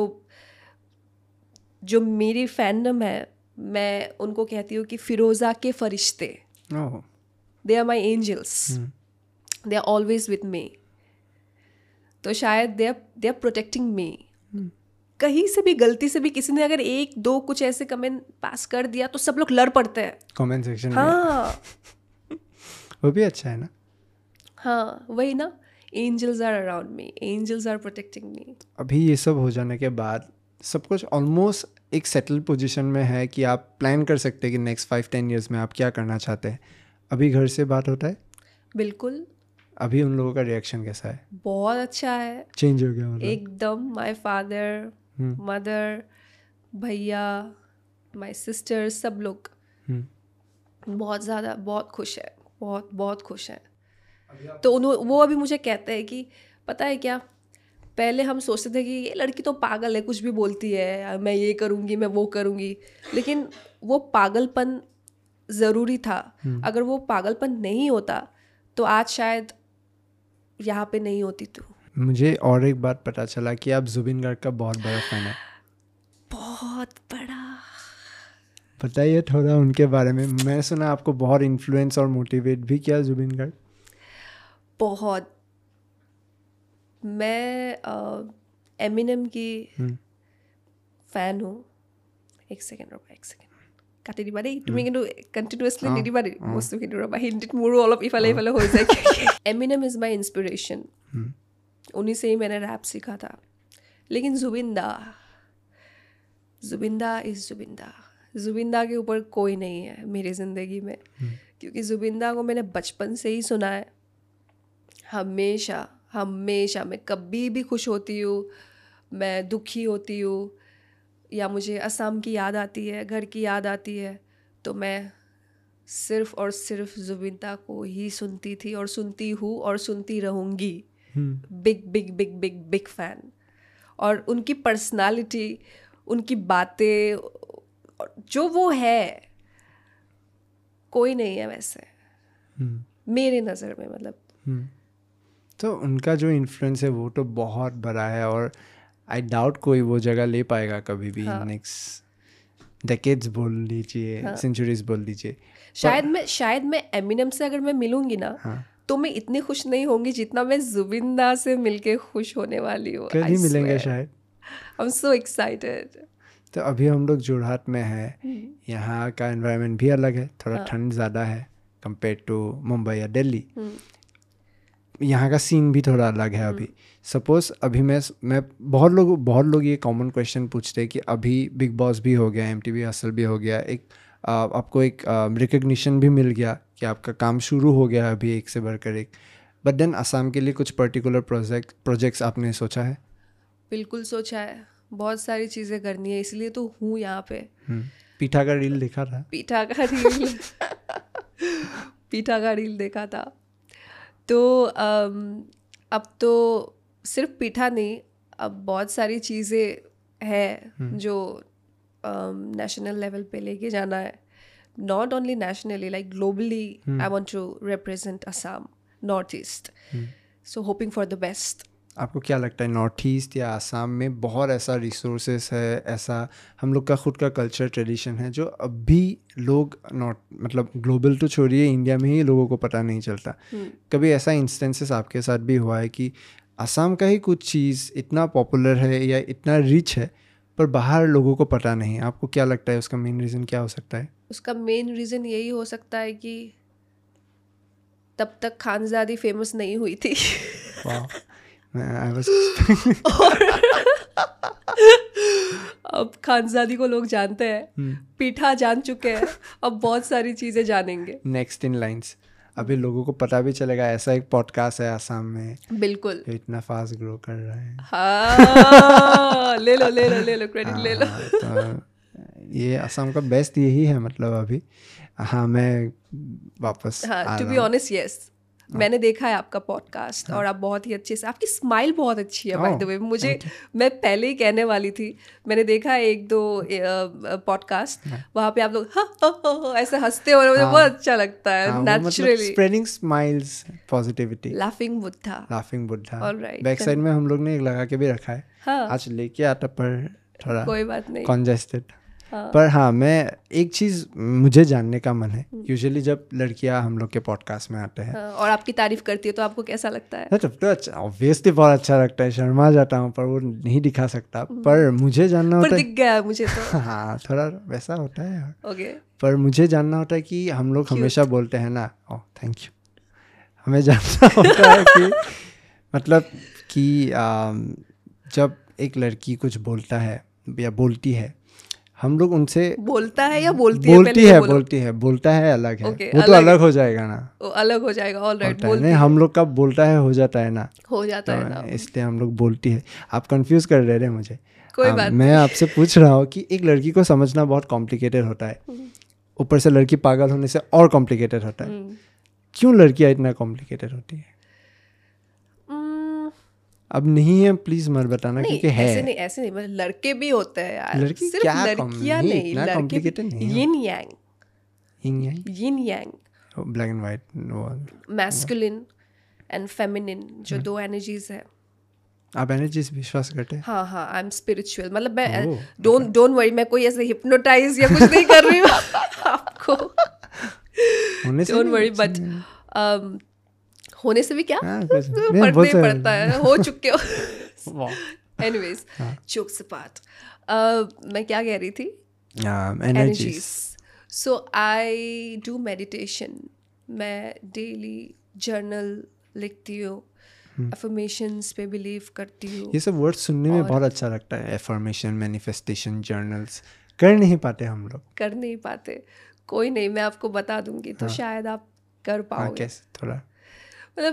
जो मेरी फैंडम है, मैं उनको कहती हूँ कि फिरोज़ा के फरिश्ते. They are my angels. They are always with me. तो शायद they are they are protecting me. कहीं से भी गलती से भी किसी ने अगर एक दो कुछ ऐसे कमेंट पास कर दिया, तो सब लोग लड़ पड़ते हैं कमेंट सेक्शन हाँ में. वो भी अच्छा है ना. हाँ, वही ना. Angels are around me, angels are protecting me. अभी ये सब हो जाने के बाद सब कुछ ऑलमोस्ट एक सेटल पोजीशन में है कि आप प्लान कर सकते हैं कि नेक्स्ट फाइव टेन ईयर्स में आप क्या करना चाहते हैं. अभी घर से बात होता है? बिल्कुल. अभी उन लोगों का रिएक्शन कैसा है? बहुत अच्छा है. चेंज हो गया मतलब एकदम. माय फादर, मदर, भैया, माय सिस्टर, सब लोग बहुत ज़्यादा बहुत खुश है. बहुत बहुत खुश हैं. तो उन्हों वो अभी मुझे कहते हैं कि पता है क्या, पहले हम सोचते थे कि ये लड़की तो पागल है, कुछ भी बोलती है, मैं ये करूँगी, मैं वो करूँगी. लेकिन वो पागलपन ज़रूरी था. अगर वो पागलपन नहीं होता तो आज शायद यहाँ पे नहीं होती. तो मुझे और एक बात पता चला कि आप जुबिन गार्ग का बहुत बड़ा फैन है. बहुत बड़ा. बताइए थोड़ा उनके बारे में. मैं सुना आपको बहुत इन्फ्लुएंस और मोटिवेट भी किया जुबिन गार्ग. बहुत. मैं एमिनेम की फैन हूँ. एक सेकेंड ৰ'বা, এক ছেকেণ্ড কাটি দিবা দেই. তুমি কিন্তু কণ্টিনিউৱাছলি নিদিবা দেই বস্তুখিনি. ৰ'বা, হিন্দীত মোৰো অলপ ইফালে ইফালে হৈ যায়. Eminem is my inspiration. उन्हीं से ही मैंने रैप सीखा था. लेकिन जुबिंदा जुबिंदा इज़ जुबिंदा. जुबिंदा के ऊपर कोई नहीं है मेरी ज़िंदगी में. क्योंकि जुबिंदा को मैंने बचपन से ही सुना है. हमेशा हमेशा मैं कभी भी खुश होती हूँ, मैं दुखी होती हूँ, या मुझे असम की याद आती है, घर की याद आती है, तो मैं सिर्फ और सिर्फ जुबिंदा को ही सुनती थी और सुनती हूँ और सुनती रहूँगी. Big big big big big fan. और उनकी पर्सनालिटी, उनकी बातें, जो वो है, कोई नहीं है वैसे मेरे नज़र में. मतलब तो उनका जो इन्फ्लुएंस है वो तो बहुत बड़ा है. और आई डाउट कोई वो जगह ले पाएगा कभी भी. नेक्स्ट डेकेड्स बोल लीजिए, सेंचुरीज बोल लीजिए. शायद मैं शायद मैं एमिनेम से अगर मैं मिलूंगी ना तो मैं इतनी खुश नहीं होंगी जितना मैं जुबिन दा से मिलके खुश होने वाली हूँ. कल ही मिलेंगे शायद. I am so excited. तो अभी हम लोग जोरहाट में है. यहाँ का एनवायरनमेंट भी अलग है, थोड़ा ठंड ज़्यादा है कंपेयर टू मुंबई या दिल्ली. यहाँ का सीन भी थोड़ा अलग है अभी. सपोज अभी मैं मैं बहुत लोग बहुत लोग ये कॉमन क्वेश्चन पूछते हैं कि अभी बिग बॉस भी हो गया, एम टी वी हसल भी हो गया, एक आ, आपको एक रिकग्निशन भी मिल गया कि आपका काम शुरू हो गया अभी एक से बढ़कर एक. बट देन असम के लिए कुछ पर्टिकुलर प्रोजेक्ट प्रोजेक्ट्स आपने सोचा है? बिल्कुल सोचा है, बहुत सारी चीज़ें करनी है, इसलिए तो हूँ यहाँ पे. पीठा का रील देखा था. पीठा का रील पीठा का रील देखा था. तो अब तो सिर्फ पीठा नहीं, अब बहुत सारी चीज़ें हैं जो नेशनल लेवल पे लेके जाना है. Not only nationally, like globally I want to represent Assam, North East. So hoping for the best. आपको क्या लगता है नॉर्थ ईस्ट या आसाम में बहुत ऐसा रिसोर्सेस है, ऐसा हम लोग का खुद का कल्चर ट्रेडिशन है जो अभी लोग नॉर्थ मतलब ग्लोबल तो छोड़िए, इंडिया में ही लोगों को पता नहीं चलता. कभी ऐसा इंस्टेंसेस आपके साथ भी हुआ है कि आसाम का ही कुछ चीज़ इतना पॉपुलर है या इतना रिच है पर बाहर लोगों को पता नहीं? आपको क्या लगता है उसका मेन रीज़न क्या हो सकता है? उसका मेन रीज़न यही हो सकता है कि तब तक खानज़ादी फेमस नहीं हुई थी. I was अब खानज़ादी को लोग जानते हैं, पीठा जान चुके हैं, अब बहुत सारी चीज़ें जानेंगे. नेक्स्ट इन लाइन्स अभी लोगों को पता भी चलेगा ऐसा एक पॉडकास्ट है आसाम में. बिल्कुल. इतना फास्ट ग्रो कर रहा है. हाँ, ले लो ले लो ले लो क्रेडिट ले लो. तो ये आसाम का बेस्ट यही है मतलब अभी. हाँ मैं वापस हाँ, टू बी ऑनेस्ट यस, मैंने देखा है आपका पॉडकास्ट और आप बहुत ही अच्छे से, आपकी स्माइल बहुत अच्छी है बाय द वे. मुझे मैं पहले ही कहने वाली थी, मैंने देखा है एक दो पॉडकास्ट, वहाँ पे आप लोग हाँ, हाँ, हाँ, ऐसे हंसते हो, मुझे बहुत अच्छा लगता है. Naturally spreading smiles, positivity, laughing Buddha. Laughing Buddha. Alright. Back side में हम लोग ने एक लगा के भी रखा है. हाँ. आज लेके आता पर थोड़ा कोई बात नहीं, कॉन्जेस्टेड. हाँ. पर हाँ मैं एक चीज़ मुझे जानने का मन है. यूजुअली जब लड़कियां हम लोग के पॉडकास्ट में आते हैं हाँ, और आपकी तारीफ करती है तो आपको कैसा लगता है? तब तो अच्छा, ऑब्वियसली बहुत अच्छा लगता है. शर्मा जाता हूँ पर वो नहीं दिखा सकता. पर मुझे जानना होता है, दिख गया मुझे तो. हाँ थोड़ा वैसा होता है यार. ओके. पर मुझे जानना होता है कि हम लोग हमेशा बोलते हैं ना, ओह थैंक यू, हमें जानना होता है कि मतलब कि जब एक लड़की कुछ बोलता है या बोलती है, हम लोग उनसे बोलता है या बोलती है बोलती है बोलती है बोलता है अलग है. okay, वो अलग तो अलग हो जाएगा ना. ओ, अलग हो जाएगा. ऑलराइट. नहीं हम लोग का बोलता है हो जाता है ना, हो जाता है ना, इसलिए हम लोग बोलती है. आप कंफ्यूज कर रहे हैं मुझे. कोई बात मैं आपसे पूछ रहा हूँ कि एक लड़की को समझना बहुत कॉम्प्लिकेटेड होता है, ऊपर से लड़की पागल होने से और कॉम्प्लिकेटेड होता है. क्यों लड़कियाँ इतना कॉम्प्लिकेटेड होती है? अब नहीं है प्लीज मत बताना, क्योंकि है ऐसे नहीं ऐसे नहीं मतलब लड़के भी होते हैं यार. लड़की सिर्फ क्या लड़कियां नहीं, इतना कॉम्प्लिकेटेड नहीं है. Yin yang, yin yang, yin yang, black and white, masculine and feminine, जो दो एनर्जीज है. आप एनर्जीज विश्वास करते हैं? हाँ हाँ, आई एम स्पिरिचुअल. मतलब मैं डोंट डोंट वरी, मैं कोई ऐसे हिप्नोटाइज या कुछ नहीं कर रही हूँ आपको. Don't worry. बट होने से भी क्या फर्क नहीं पड़ता है, हो चुके हो. एनीवेज, जोक्स अपार्ट, मैं क्या कह रही थी? Energies. So I do meditation. मैं डेली जर्नल लिखती हूँ, अफर्मेशंस पे बिलीव करती हूँ. ये सब वर्ड सुनने में बहुत अच्छा लगता है. अफर्मेशन, मैनिफेस्टेशन, जर्नल्स कर नहीं पाते हम लोग. कर नहीं पाते. कोई नहीं, मैं आपको बता दूंगी तो शायद आप कर पाओगे. कैसे? थोड़ा मतलब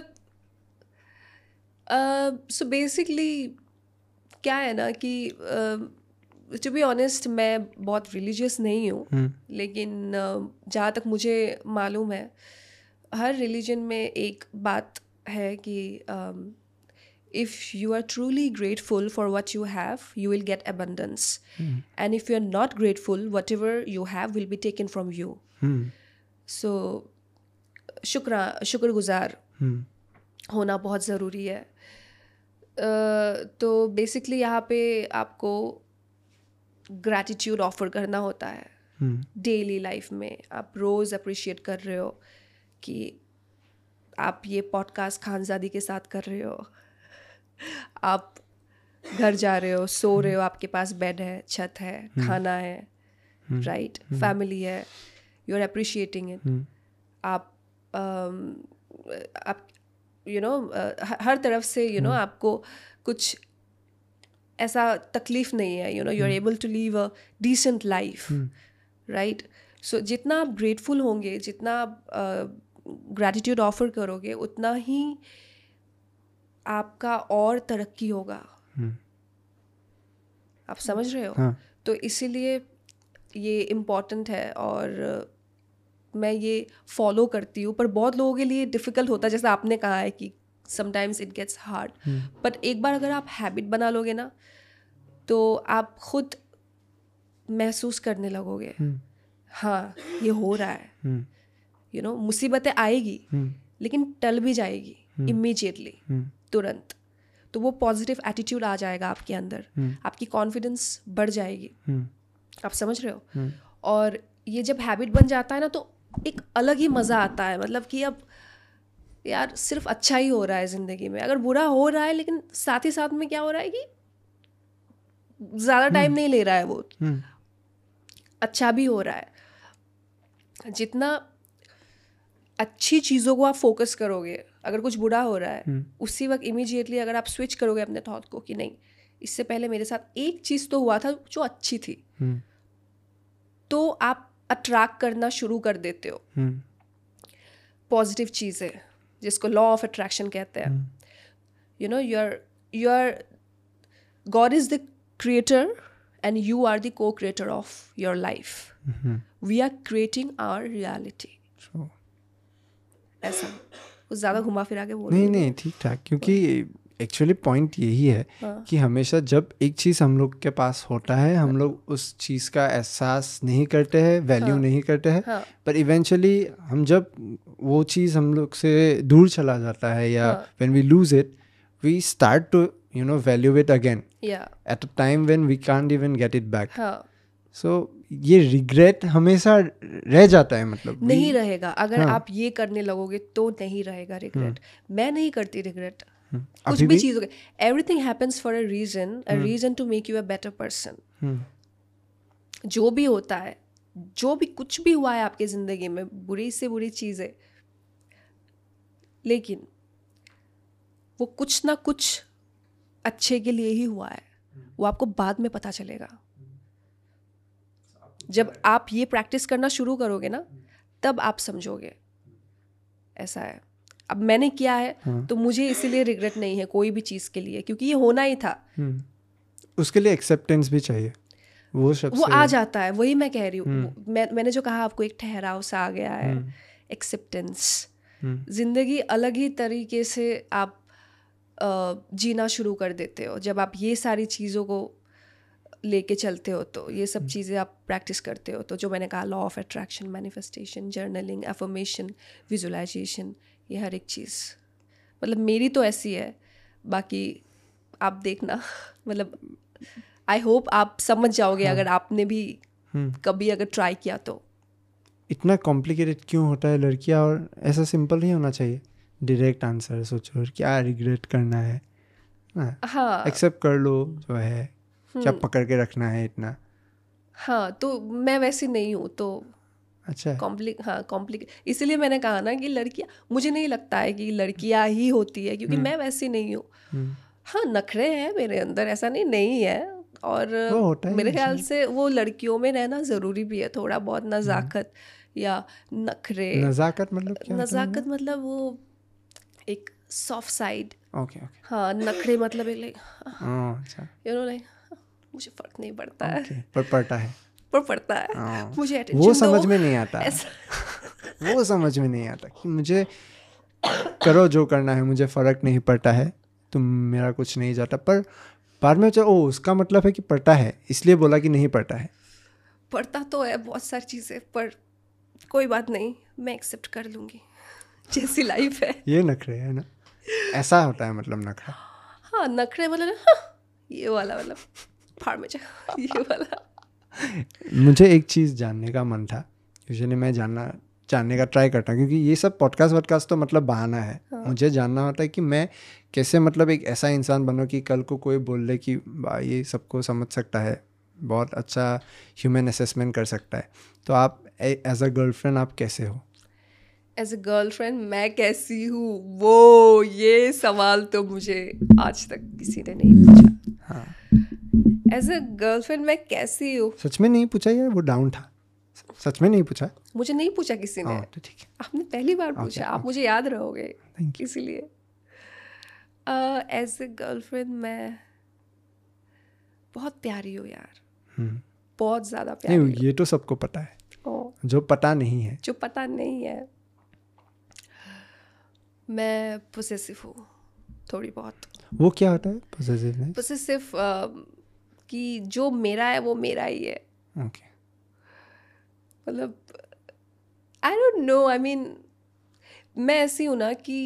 सो बेसिकली क्या है ना कि टू बी ऑनेस्ट मैं बहुत रिलीजियस नहीं हूँ, लेकिन uh, जहाँ तक मुझे मालूम है हर रिलीजन में एक बात है कि if you are truly grateful for what you have you will get abundance, and if you are not grateful whatever you have will be taken from you. So शुक्र शुक्रगुजार hmm. होना बहुत ज़रूरी है. तो बेसिकली यहाँ पे आपको ग्रैटिट्यूड ऑफर करना होता है डेली लाइफ में. आप रोज़ अप्रिशिएट कर रहे हो कि आप ये पॉडकास्ट खानजादी के साथ कर रहे हो, आप घर जा रहे हो, सो रहे हो, आपके पास बेड है, छत है, खाना है, राइट, फैमिली है, यू आर अप्रिशिएटिंग इट. आप आप यू नो हर तरफ से यू नो आपको कुछ ऐसा तकलीफ नहीं है, you know you are able to live a decent life, right. So जितना आप ग्रेटफुल होंगे, जितना आप ग्रैटिट्यूड ऑफर करोगे, उतना ही आपका और तरक्की होगा. आप समझ रहे हो? हाँ. तो इसीलिए ये इम्पॉर्टेंट है और मैं ये फॉलो करती हूँ. पर बहुत लोगों के लिए डिफ़िकल्ट होता है, जैसा आपने कहा है कि sometimes it gets hard. But एक बार अगर आप हैबिट बना लोगे ना, तो आप खुद महसूस करने लगोगे, हाँ ये हो रहा है. यू नो मुसीबतें आएगी लेकिन टल भी जाएगी इमीडिएटली, तुरंत. तो वो पॉजिटिव एटीट्यूड आ जाएगा आपके अंदर, आपकी कॉन्फिडेंस बढ़ जाएगी. आप समझ रहे हो? और ये जब हैबिट बन जाता है ना, तो एक अलग ही मज़ा आता है. मतलब कि अब यार सिर्फ अच्छा ही हो रहा है ज़िंदगी में. अगर बुरा हो रहा है लेकिन साथ ही साथ में क्या हो रहा है कि ज़्यादा टाइम नहीं ले रहा है, वो अच्छा भी हो रहा है. जितना अच्छी चीज़ों को आप फोकस करोगे, अगर कुछ बुरा हो रहा है उसी वक्त इमीडिएटली अगर आप स्विच करोगे अपने थॉट को कि नहीं, इससे पहले मेरे साथ एक चीज़ तो हुआ था जो अच्छी थी, तो आप अट्रैक्ट करना शुरू कर देते हो पॉजिटिव चीज़ें, जिसको लॉ ऑफ अट्रैक्शन कहते हैं. You know your your God is the creator and you are the co creator of your life. We are creating our reality. ऐसा कुछ ज़्यादा घुमा फिरा के बोल नहीं नहीं ठीक ठाक. क्योंकि एक्चुअली पॉइंट यही है हाँ. कि हमेशा जब एक चीज़ हम लोग के पास होता है, हम लोग उस चीज़ का एहसास नहीं करते हैं, वैल्यू हाँ. नहीं करते हैं हाँ. पर इवेंचुअली हम जब वो चीज़ हम लोग से दूर चला जाता है या when we lose it, we start to you know value it again at a time when we can't even get it back. So ये रिग्रेट हमेशा रह जाता है. मतलब नहीं रहेगा अगर हाँ. आप ये करने लगोगे तो नहीं रहेगा रिग्रेट. मैं नहीं करती रिग्रेट कुछ भी चीज़. Everything happens for a reason, a reason to make you a better person. जो भी होता है, जो भी कुछ भी हुआ है आपके ज़िंदगी में, बुरी से बुरी चीज़ें, लेकिन वो कुछ ना कुछ अच्छे के लिए ही हुआ है. वो आपको बाद में पता चलेगा. जब आप ये प्रैक्टिस करना शुरू करोगे ना, तब आप समझोगे. ऐसा है. अब मैंने किया है हाँ. तो मुझे इसीलिए रिग्रेट नहीं है कोई भी चीज़ के लिए, क्योंकि ये होना ही था. उसके लिए एक्सेप्टेंस भी चाहिए. वो वो आ जाता है. वही मैं कह रही हूँ. मैं मैंने जो कहा आपको, एक ठहराव सा आ गया है, एक्सेप्टेंस. जिंदगी अलग ही तरीके से आप आ, जीना शुरू कर देते हो जब आप ये सारी चीज़ों को लेके चलते हो. तो ये सब चीज़ें आप प्रैक्टिस करते हो. तो जो मैंने कहा, law of attraction, manifestation, journaling, affirmation, visualisation, ये हर एक चीज़ मतलब मेरी तो ऐसी है. बाकी आप देखना. मतलब आई होप आप समझ जाओगे हाँ. अगर आपने भी कभी अगर ट्राई किया तो. इतना कॉम्प्लिकेटेड क्यों होता है लड़कियां, और ऐसा सिंपल नहीं होना चाहिए. डायरेक्ट आंसर सोचो, क्या रिग्रेट करना है, हाँ एक्सेप्ट कर लो जो है, क्या पकड़ के रखना है इतना. हाँ तो मैं वैसी नहीं हूँ. तो अच्छा कॉम्प्लिक हाँ कॉम्प्लिक इसलिए मैंने कहा ना कि लड़कियाँ, मुझे नहीं लगता है कि लड़कियाँ ही होती है, क्योंकि मैं वैसी नहीं हूँ. हाँ नखरे हैं मेरे अंदर, ऐसा नहीं नहीं है. और मेरे ख्याल से वो लड़कियों में रहना ज़रूरी भी है. थोड़ा बहुत नज़ाकत या नखरे. नज़ाकत मतलब क्या? नज़ाकत मतलब वो एक सॉफ्ट साइड. Okay okay. हाँ नखरे मतलब एक लाइक अच्छा यू नो लाइक मुझे फ़र्क नहीं पड़ता है. okay. पर पड़ता है. पर पड़ता है. मुझे वो समझ में नहीं आता. वो समझ में नहीं आता कि मुझे करो जो करना है, मुझे फ़र्क नहीं पड़ता है, तुम मेरा कुछ नहीं जाता. पर बाद में ओ उसका मतलब है कि पड़ता है, इसलिए बोला कि नहीं पड़ता है. पड़ता तो है बहुत सारी चीज़ें, पर कोई बात नहीं, मैं एक्सेप्ट कर लूँगी. जैसी लाइफ है. ये नखरे है ना, ऐसा होता है मतलब नखरा. हाँ नखरे मतलब हाँ, ये वाला मतलब फाड़ में जा ये वाला। मुझे एक चीज़ जानने का मन था, यूजुअली मैं जानना जानने का ट्राई करता हूँ, क्योंकि ये सब पॉडकास्ट वॉडकास्ट तो मतलब बहाना है। हाँ. मुझे जानना होता है कि मैं कैसे मतलब एक ऐसा इंसान बनूँ कि कल को कोई बोल दे कि भाई ये सबको समझ सकता है, बहुत अच्छा ह्यूमन असेसमेंट कर सकता है। तो आप एज अ गर्लफ्रेंड आप कैसे हो? एज अ गर्लफ्रेंड मैं कैसी हूँ, वो ये सवाल तो मुझे आज तक किसी ने नहीं पूछा। हाँ, एज अ गर्लफ्रेंड मैं कैसी हूँ? सच में नहीं पूछा यार, वो डाउन था। सच में नहीं पूछा? मुझे नहीं पूछा किसी ने। तो ठीक है, आपने पहली बार पूछा। okay, आप okay. मुझे याद रहोगे इसीलिए। एज अ गर्लफ्रेंड मैं बहुत प्यारी हूँ यार, hmm. बहुत ज़्यादा प्यारी हूँ। ये तो सबको पता है। oh. जो पता नहीं है जो पता नहीं है मैं पोसेसिव हूँ थोड़ी बहुत। वो क्या होता है पोसेसिवनेस? पोसेसिव कि जो मेरा है वो मेरा ही है। ओके, मतलब I don't know, I mean मैं ऐसी हूँ ना कि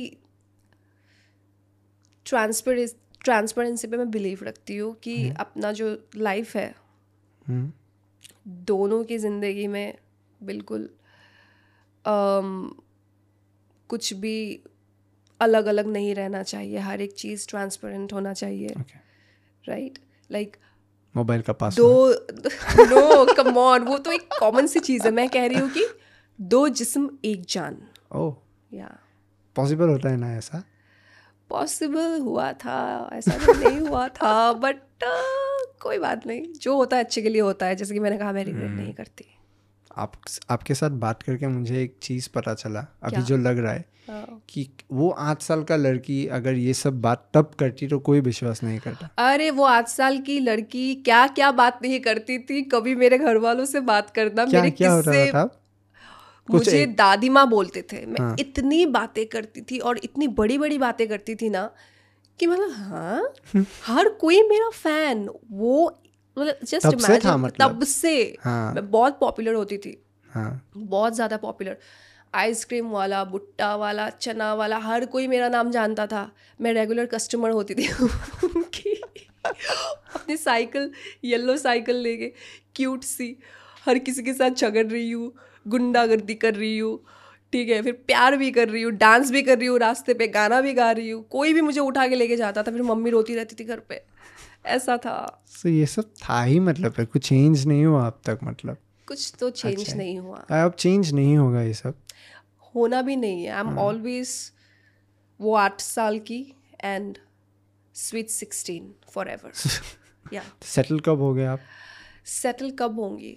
ट्रांसपेरेंस ट्रांसपेरेंसी पे मैं बिलीव रखती हूँ कि hmm. अपना जो लाइफ है hmm. दोनों की ज़िंदगी में बिल्कुल um, कुछ भी अलग अलग नहीं रहना चाहिए, हर एक चीज़ ट्रांसपेरेंट होना चाहिए, राइट? लाइक मोबाइल का पास दो नो कम ऑन, वो तो एक कॉमन सी चीज़ है। मैं कह रही हूँ कि दो जिस्म एक जान। ओह या पॉसिबल होता है ना? ऐसा पॉसिबल हुआ था, ऐसा तो नहीं हुआ था, बट uh, कोई बात नहीं, जो होता है अच्छे के लिए होता है। जैसे कि मैंने कहा मैं रिग्रेट नहीं करती। आप आपके साथ बात करके मुझे एक चीज़ पता चला अभी क्या? जो लग रहा है हाँ. कि वो आठ साल का लड़की अगर ये सब बात तब करती तो कोई विश्वास नहीं करता। अरे वो आठ साल की लड़की क्या क्या बात नहीं करती थी। कभी मेरे घर वालों से बात करना, क्या, मेरे क्या किस्से होता था? मुझे दादी माँ बोलते थे। मैं हाँ. इतनी बातें करती थी और इतनी बड़ी बड़ी बातें करती थी ना कि मतलब हाँ हर कोई मेरा फैन। वो मतलब जस्ट इमेजिन, मतलब तब से हाँ. मैं बहुत पॉपुलर होती थी। हाँ. बहुत ज़्यादा पॉपुलर। आइसक्रीम वाला, भुट्टा वाला, चना वाला, हर कोई मेरा नाम जानता था। मैं रेगुलर कस्टमर होती थी उनकी। अपनी साइकिल, येलो साइकिल लेके क्यूट सी, हर किसी के साथ झगड़ रही हूँ, गुंडागर्दी कर रही हूँ, ठीक है, फिर प्यार भी कर रही हूँ, डांस भी कर रही हूँ, रास्ते पे गाना भी गा रही हूँ। कोई भी मुझे उठा के लेके जाता था, फिर मम्मी रोती रहती थी घर पे। ऐसा था। so, ये सब था ही, मतलब है कुछ चेंज नहीं हुआ अब तक? मतलब कुछ तो चेंज अच्छा नहीं हुआ। अब चेंज नहीं होगा, ये सब होना भी नहीं है। आई एम ऑलवेज वो आठ साल की and sweet sixteen forever. या सेटल कब हो गए आप? सेटल कब होंगी?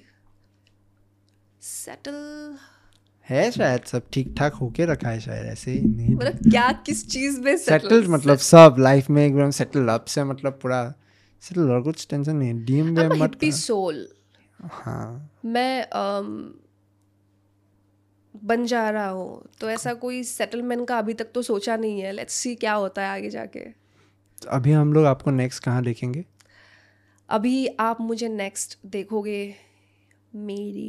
सेटल है शायद, सब ठीक ठाक होके रखा है शायद, ऐसे ही नहीं। मतलब क्या, किस चीज में सेटल? मतलब सब लाइफ में एकदम सेटल अब से, मतलब पूरा सेटल और कुछ टेंशन नहीं है। डीएम में मत हिप्पी सोल। हाँ, मैं um, बन जा रहा हूँ, तो ऐसा कोई सेटलमेंट का अभी तक तो सोचा नहीं है। लेट्स सी क्या होता है आगे जाके। तो अभी हम लोग आपको नेक्स्ट कहाँ देखेंगे? अभी आप मुझे नेक्स्ट देखोगे मेरी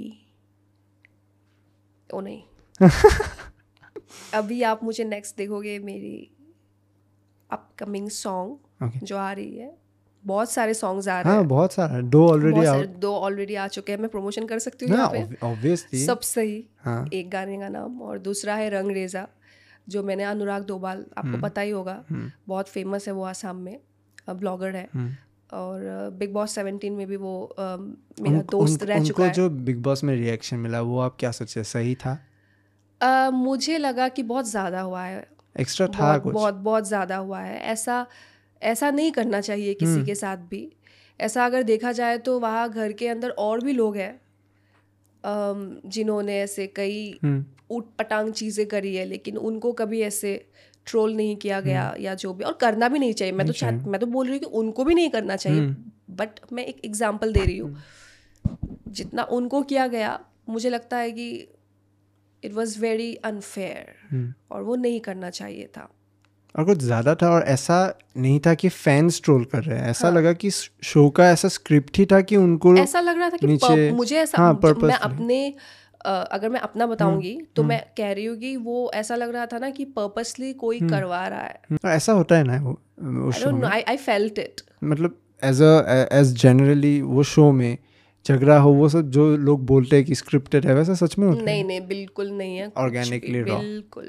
ओ नहीं अभी आप मुझे नेक्स्ट देखोगे मेरी अपकमिंग सॉन्ग okay. जो आ रही है। बहुत सारे सॉन्ग्स आ रहे हैं। हाँ, बहुत सारे, दो ऑलरेडी दो ऑलरेडी आ चुके हैं। मैं प्रमोशन कर सकती हूँ यहाँ पे ऑब्वियसली। सब सही। हाँ. एक गाने का नाम, और दूसरा है रंग रेजा, जो मैंने अनुराग दोबाल, आपको पता ही होगा, बहुत फेमस है वो, आसाम में ब्लॉगर है, और बिग बॉस सेवेंटीन में भी वो आ, मेरा उन, दोस्त उन, रह उनको चुका है। जो बिग बॉस में रिएक्शन मिला वो आप क्या सोचे, सही था? आ, मुझे लगा कि बहुत ज़्यादा हुआ है, एक्स्ट्रा था बहुत, कुछ बहुत बहुत ज़्यादा हुआ है। ऐसा ऐसा नहीं करना चाहिए किसी के साथ भी। ऐसा अगर देखा जाए तो वहाँ घर के अंदर और भी लोग हैं जिन्होंने ऐसे कई ऊट पटांग चीज़ें करी है, लेकिन उनको कभी ऐसे ट्रोल नहीं किया गया या जो भी, और करना भी नहीं चाहिए। मैं तो चाह मैं तो बोल रही हूँ कि उनको भी नहीं करना चाहिए, बट मैं एक एग्जांपल दे रही हूँ। जितना उनको किया गया, मुझे लगता है कि इट वाज वेरी अनफेयर, और वो नहीं करना चाहिए था। और कुछ ज़्यादा था, और ऐसा नहीं था कि फैंस ट्रोल कर रहे हैं। ऐसा हाँ. लगा कि शो का ऐसा स्क्रिप्ट ही था कि उनको ऐसा लग रहा था कि नीचे, मुझे ऐसा हाँ, मैं अपने अगर मैं अपना बताऊंगी तो मैं कह रही हूँ कि वो ऐसा लग रहा था ना कि पर्पसली कोई करवा रहा है. ऐसा होता है ना वो उस शो में. I felt it. मतलब एज अ एज जनरली वो शो में झगड़ा हो वो सब जो लोग बोलते हैं कि स्क्रिप्टेड है, वैसा सच में होता है? नहीं नहीं बिल्कुल नहीं है. ऑर्गेनिकली रॉ, बिल्कुल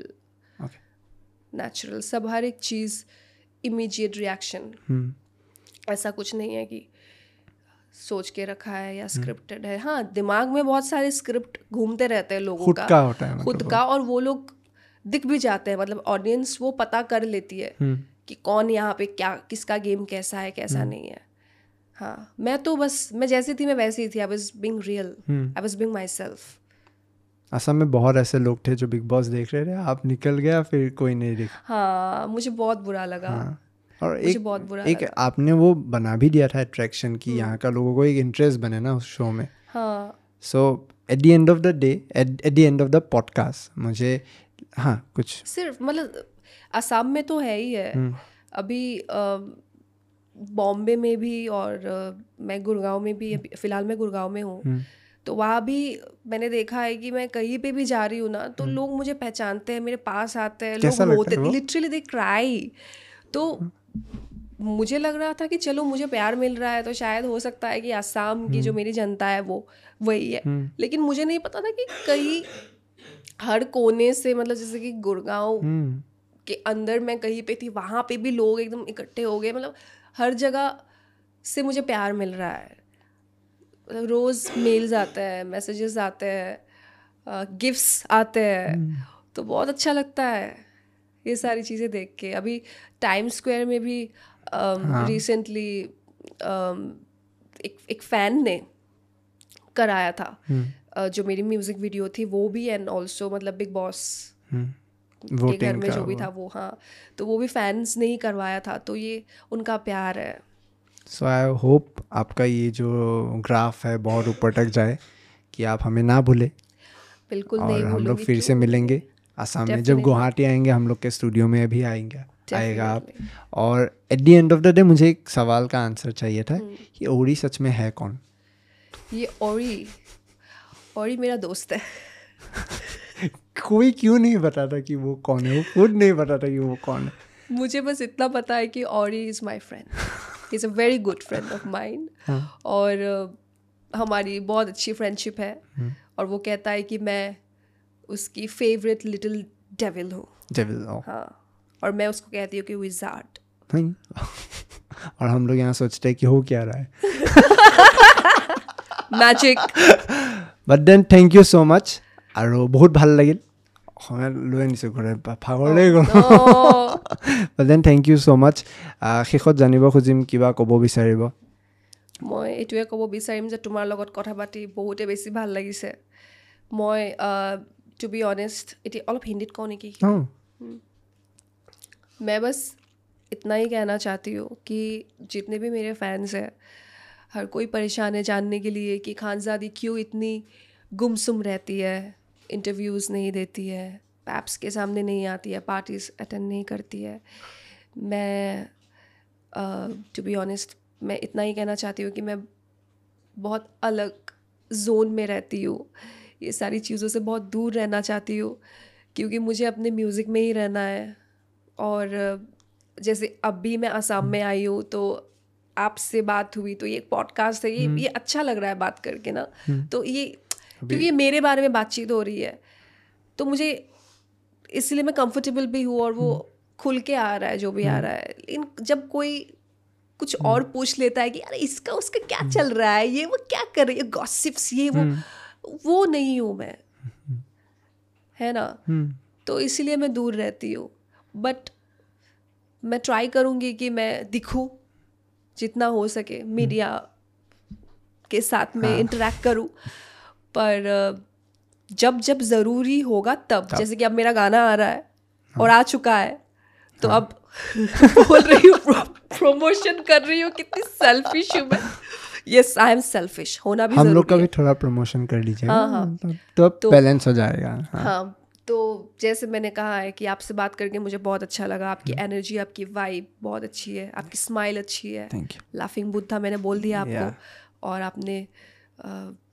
नेचुरल. सब हर एक चीज़ इमीडिएट रिएक्शन. ऐसा कुछ नहीं है कि सोच के रखा है या स्क्रिप्टेड है. हाँ, दिमाग में बहुत सारे स्क्रिप्ट घूमते रहते हैं लोगों खुद का, का होता है खुद का, और वो लोग दिख भी जाते हैं. मतलब ऑडियंस वो पता कर लेती है कि कौन यहाँ पे क्या, किसका गेम कैसा है कैसा नहीं है. हाँ, मैं तो बस मैं जैसी थी मैं वैसी ही थी. I was being real, I was being myself. Assam में बहुत ऐसे लोग थे जो बिग बॉस देख रहे थे, आप निकल गया फिर कोई नहीं दिखा. हाँ, मुझे बहुत बुरा लगा. हाँ. और मुझे एक बहुत बुरा एक लगा. आपने वो बना भी दिया था अट्रैक्शन की यहाँ का लोगों को एक इंटरेस्ट बने ना उस शो में. हाँ. So at the end of the day, at the end of the podcast मुझे हाँ कुछ सिर्फ मतलब असम में तो है ही है. अभी बॉम्बे में भी और uh, मैं गुड़गांव में भी, फ़िलहाल मैं गुड़गांव में हूँ, तो वहाँ भी मैंने देखा है कि मैं कहीं पे भी जा रही हूँ ना तो लोग मुझे पहचानते हैं, मेरे पास आते हैं, लोग रोते, लिटरली दे क्राई. तो मुझे लग रहा था कि चलो मुझे प्यार मिल रहा है तो शायद हो सकता है कि असम की जो मेरी जनता है वो वही है. लेकिन मुझे नहीं पता था कि कहीं हर कोने से, मतलब जैसे कि गुड़गांव के अंदर मैं कहीं पे थी, वहाँ पे भी लोग एकदम इकट्ठे हो गए. मतलब हर जगह से मुझे प्यार मिल रहा है. रोज़ मेल्स आते हैं, मैसेजेस आते हैं, गिफ्ट्स आते हैं. तो बहुत अच्छा लगता है ये सारी चीज़ें देख के. अभी टाइम स्क्वायर में भी रिसेंटली um, um, एक एक फ़ैन ने कराया था uh, जो मेरी म्यूज़िक वीडियो थी वो भी, एंड ऑल्सो मतलब बिग बॉस के घर में जो भी था वो. हाँ, तो वो भी फैंस ने ही करवाया था. तो ये उनका प्यार है. सो आई होप आपका ये जो ग्राफ है बहुत ऊपर तक जाए, कि आप हमें ना भूले. बिल्कुल और नहीं भूलूंगी. हम लोग फिर से मिलेंगे असम में. जब गुवाहाटी आएंगे हम लोग के स्टूडियो में अभी आएंगे आएगा आप. और at the end of the day मुझे एक सवाल का आंसर चाहिए था कि ओरी सच में है कौन? ये ओरी ओरी मेरा दोस्त है. कोई क्यों नहीं बताता कि वो कौन है? वो खुद नहीं बताता कि वो कौन है. मुझे बस इतना पता है कि Orry is my friend. He is a very good friend of mine. और uh, हमारी बहुत अच्छी फ्रेंडशिप है. और वो कहता है कि मैं उसकी फेवरेट लिटिल डेविल हूँ. डेविल. हाँ, और मैं उसको कहती हूँ कि विज़ार्ड. और हम लोग यहाँ सोचते हैं कि हो क्या रहा है. Magic. But then thank you so much. আৰু বহুত ভাল লাগিল. সময় লৈ আনিছোঁ ঘৰে, ভাগৰলৈ গ'ল. But then thank you so' much. শেষত জানিব খুজিম কিবা ক'ব বিচাৰিব? মই এইটোৱে ক'ব বিচাৰিম যে তোমাৰ লগত কথা পাতি বহুতে বেছি ভাল লাগিছে. মই টু বি অনেষ্ট এতিয়া অলপ হিন্দীত কওঁ নেকি? मैं बस इतना ही कहना चाहती हूँ कि जितने भी मेरे फैंस हैं, हर कोई परेशान है जानने के लिए कि खानज़ादी क्यों इतनी गुमसुम रहती है, इंटरव्यूज़ नहीं देती है, पैप्स के सामने नहीं आती है, पार्टीज़ अटेंड नहीं करती है. मैं टू बी ऑनेस्ट मैं इतना ही कहना चाहती हूँ कि मैं बहुत अलग जोन में रहती हूँ. ये सारी चीज़ों से बहुत दूर रहना चाहती हूँ क्योंकि मुझे अपने म्यूज़िक में ही रहना है. और जैसे अब भी मैं असम में आई हूँ तो आपसे बात हुई तो ये एक पॉडकास्ट है, ये ये अच्छा लग रहा है बात करके ना. तो ये क्योंकि ये मेरे बारे में बातचीत हो रही है तो मुझे इसलिए मैं कंफर्टेबल भी हूँ और वो खुल के आ रहा है जो भी आ रहा है. लेकिन जब कोई कुछ और पूछ लेता है कि यार इसका उसका क्या चल रहा है, ये वो क्या कर रही है, गॉसिप्स ये वो वो नहीं हूँ मैं, है ना. तो इसलिए मैं दूर रहती हूँ. बट मैं ट्राई करूँगी कि मैं दिखूँ जितना हो सके, मीडिया के साथ में इंटरेक्ट करूँ. पर जब जब ज़रूरी होगा तब, जैसे कि अब मेरा गाना आ रहा है और आ चुका है तो अब बोल रही हूँ, प्रमोशन कर रही हूँ. कितनी सेल्फिश हूँ मैं. यस आई एम सेल्फिश, होना भी हम लोग का भी थोड़ा प्रमोशन कर लीजिए. हाँ हाँ तो अब बैलेंस हो जाएगा. हाँ, हाँ. तो जैसे मैंने कहा है कि आपसे बात करके मुझे बहुत अच्छा लगा. आपकी एनर्जी, आपकी वाइब बहुत अच्छी है, आपकी स्माइल अच्छी है. लाफिंग बुद्धा मैंने बोल दिया आपको. और आपने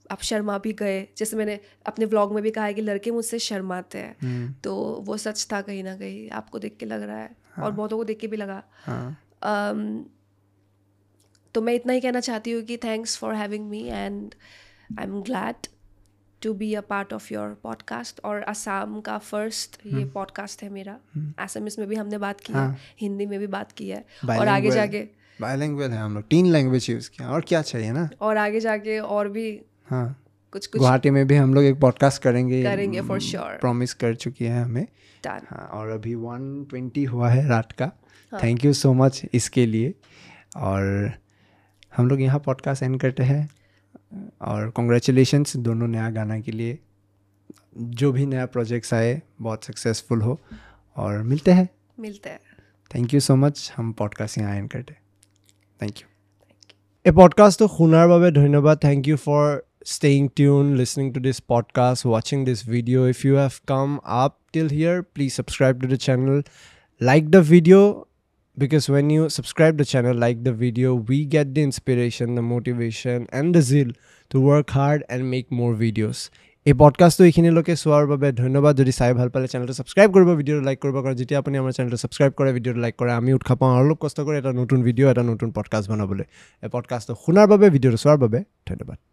आप शर्मा भी गए, जैसे मैंने अपने व्लॉग में भी कहा है कि लड़के मुझसे शर्माते हैं, हम्म, तो वो सच था कहीं ना कहीं, आपको देख के लग रहा है हाँ, और बहुतों को देख के भी लगा। हाँ, um, तो मैं इतना ही कहना चाहती हूँ कि thanks for having me and I am glad to be a part of your podcast. और असम का फर्स्ट ये पॉडकास्ट है मेरा। असमिस में भी हमने बात की है, हाँ, हिंदी में भी बात की है, और आगे जाके बाइलिंगुअल है हम लोग, तीन लैंग्वेज यूज़ किया, और क्या चाहिए ना। और आगे जाके और भी हाँ, कुछ कुछ गुवाहाटी में भी हम लोग एक पॉडकास्ट करेंगे करेंगे फॉर श्योर, प्रॉमिस कर चुकी है हमें। डन। हाँ, और अभी वन ट्वेंटी हुआ है रात का। थैंक यू सो मच इसके लिए। और हम लोग यहाँ पॉडकास्ट एंड करते हैं, और कॉन्ग्रेचुलेशंस दोनों नया गाना के लिए, जो भी नया प्रोजेक्ट्स आए बहुत सक्सेसफुल हो, और मिलते हैं मिलते हैं। Thank you so much. हम पॉडकास्ट यहाँ एंड करते हैं। Thank you. এই পডকাষ্টটো শুনাৰ বাবে ধন্যবাদ। Thank you for staying tuned, listening to this podcast, watching this video. If you have come up till here, please subscribe to the channel, like the video, because when you subscribe the channel, like the video, we get the inspiration, the motivation and the zeal to work hard and make more videos. এই পডকাষ্টটো এইখিনিলৈকে চোৱাৰ বাবে ধন্যবাদ। যদি চাই ভাল পালে চেনেলটো ছাবস্ক্ৰাইব কৰিব, ভিডিঅ'টো লাইক কৰিব, কাৰণ যেতিয়া আপুনি আমাৰ চেনেলটো ছাবস্ক্ৰাইব কৰে, ভিডিঅ'টো লাইক কৰে, আমি উৎসাহ পাওঁ আৰু অলপ কষ্ট কৰি এটা নতুন ভিডিঅ' এটা নতুন পডকাষ্ট বনাবলৈ। এই পডকাষ্টটো শুনাৰ বাবে, ভিডিঅ'টো চোৱাৰ বাবে ধন্যবাদ।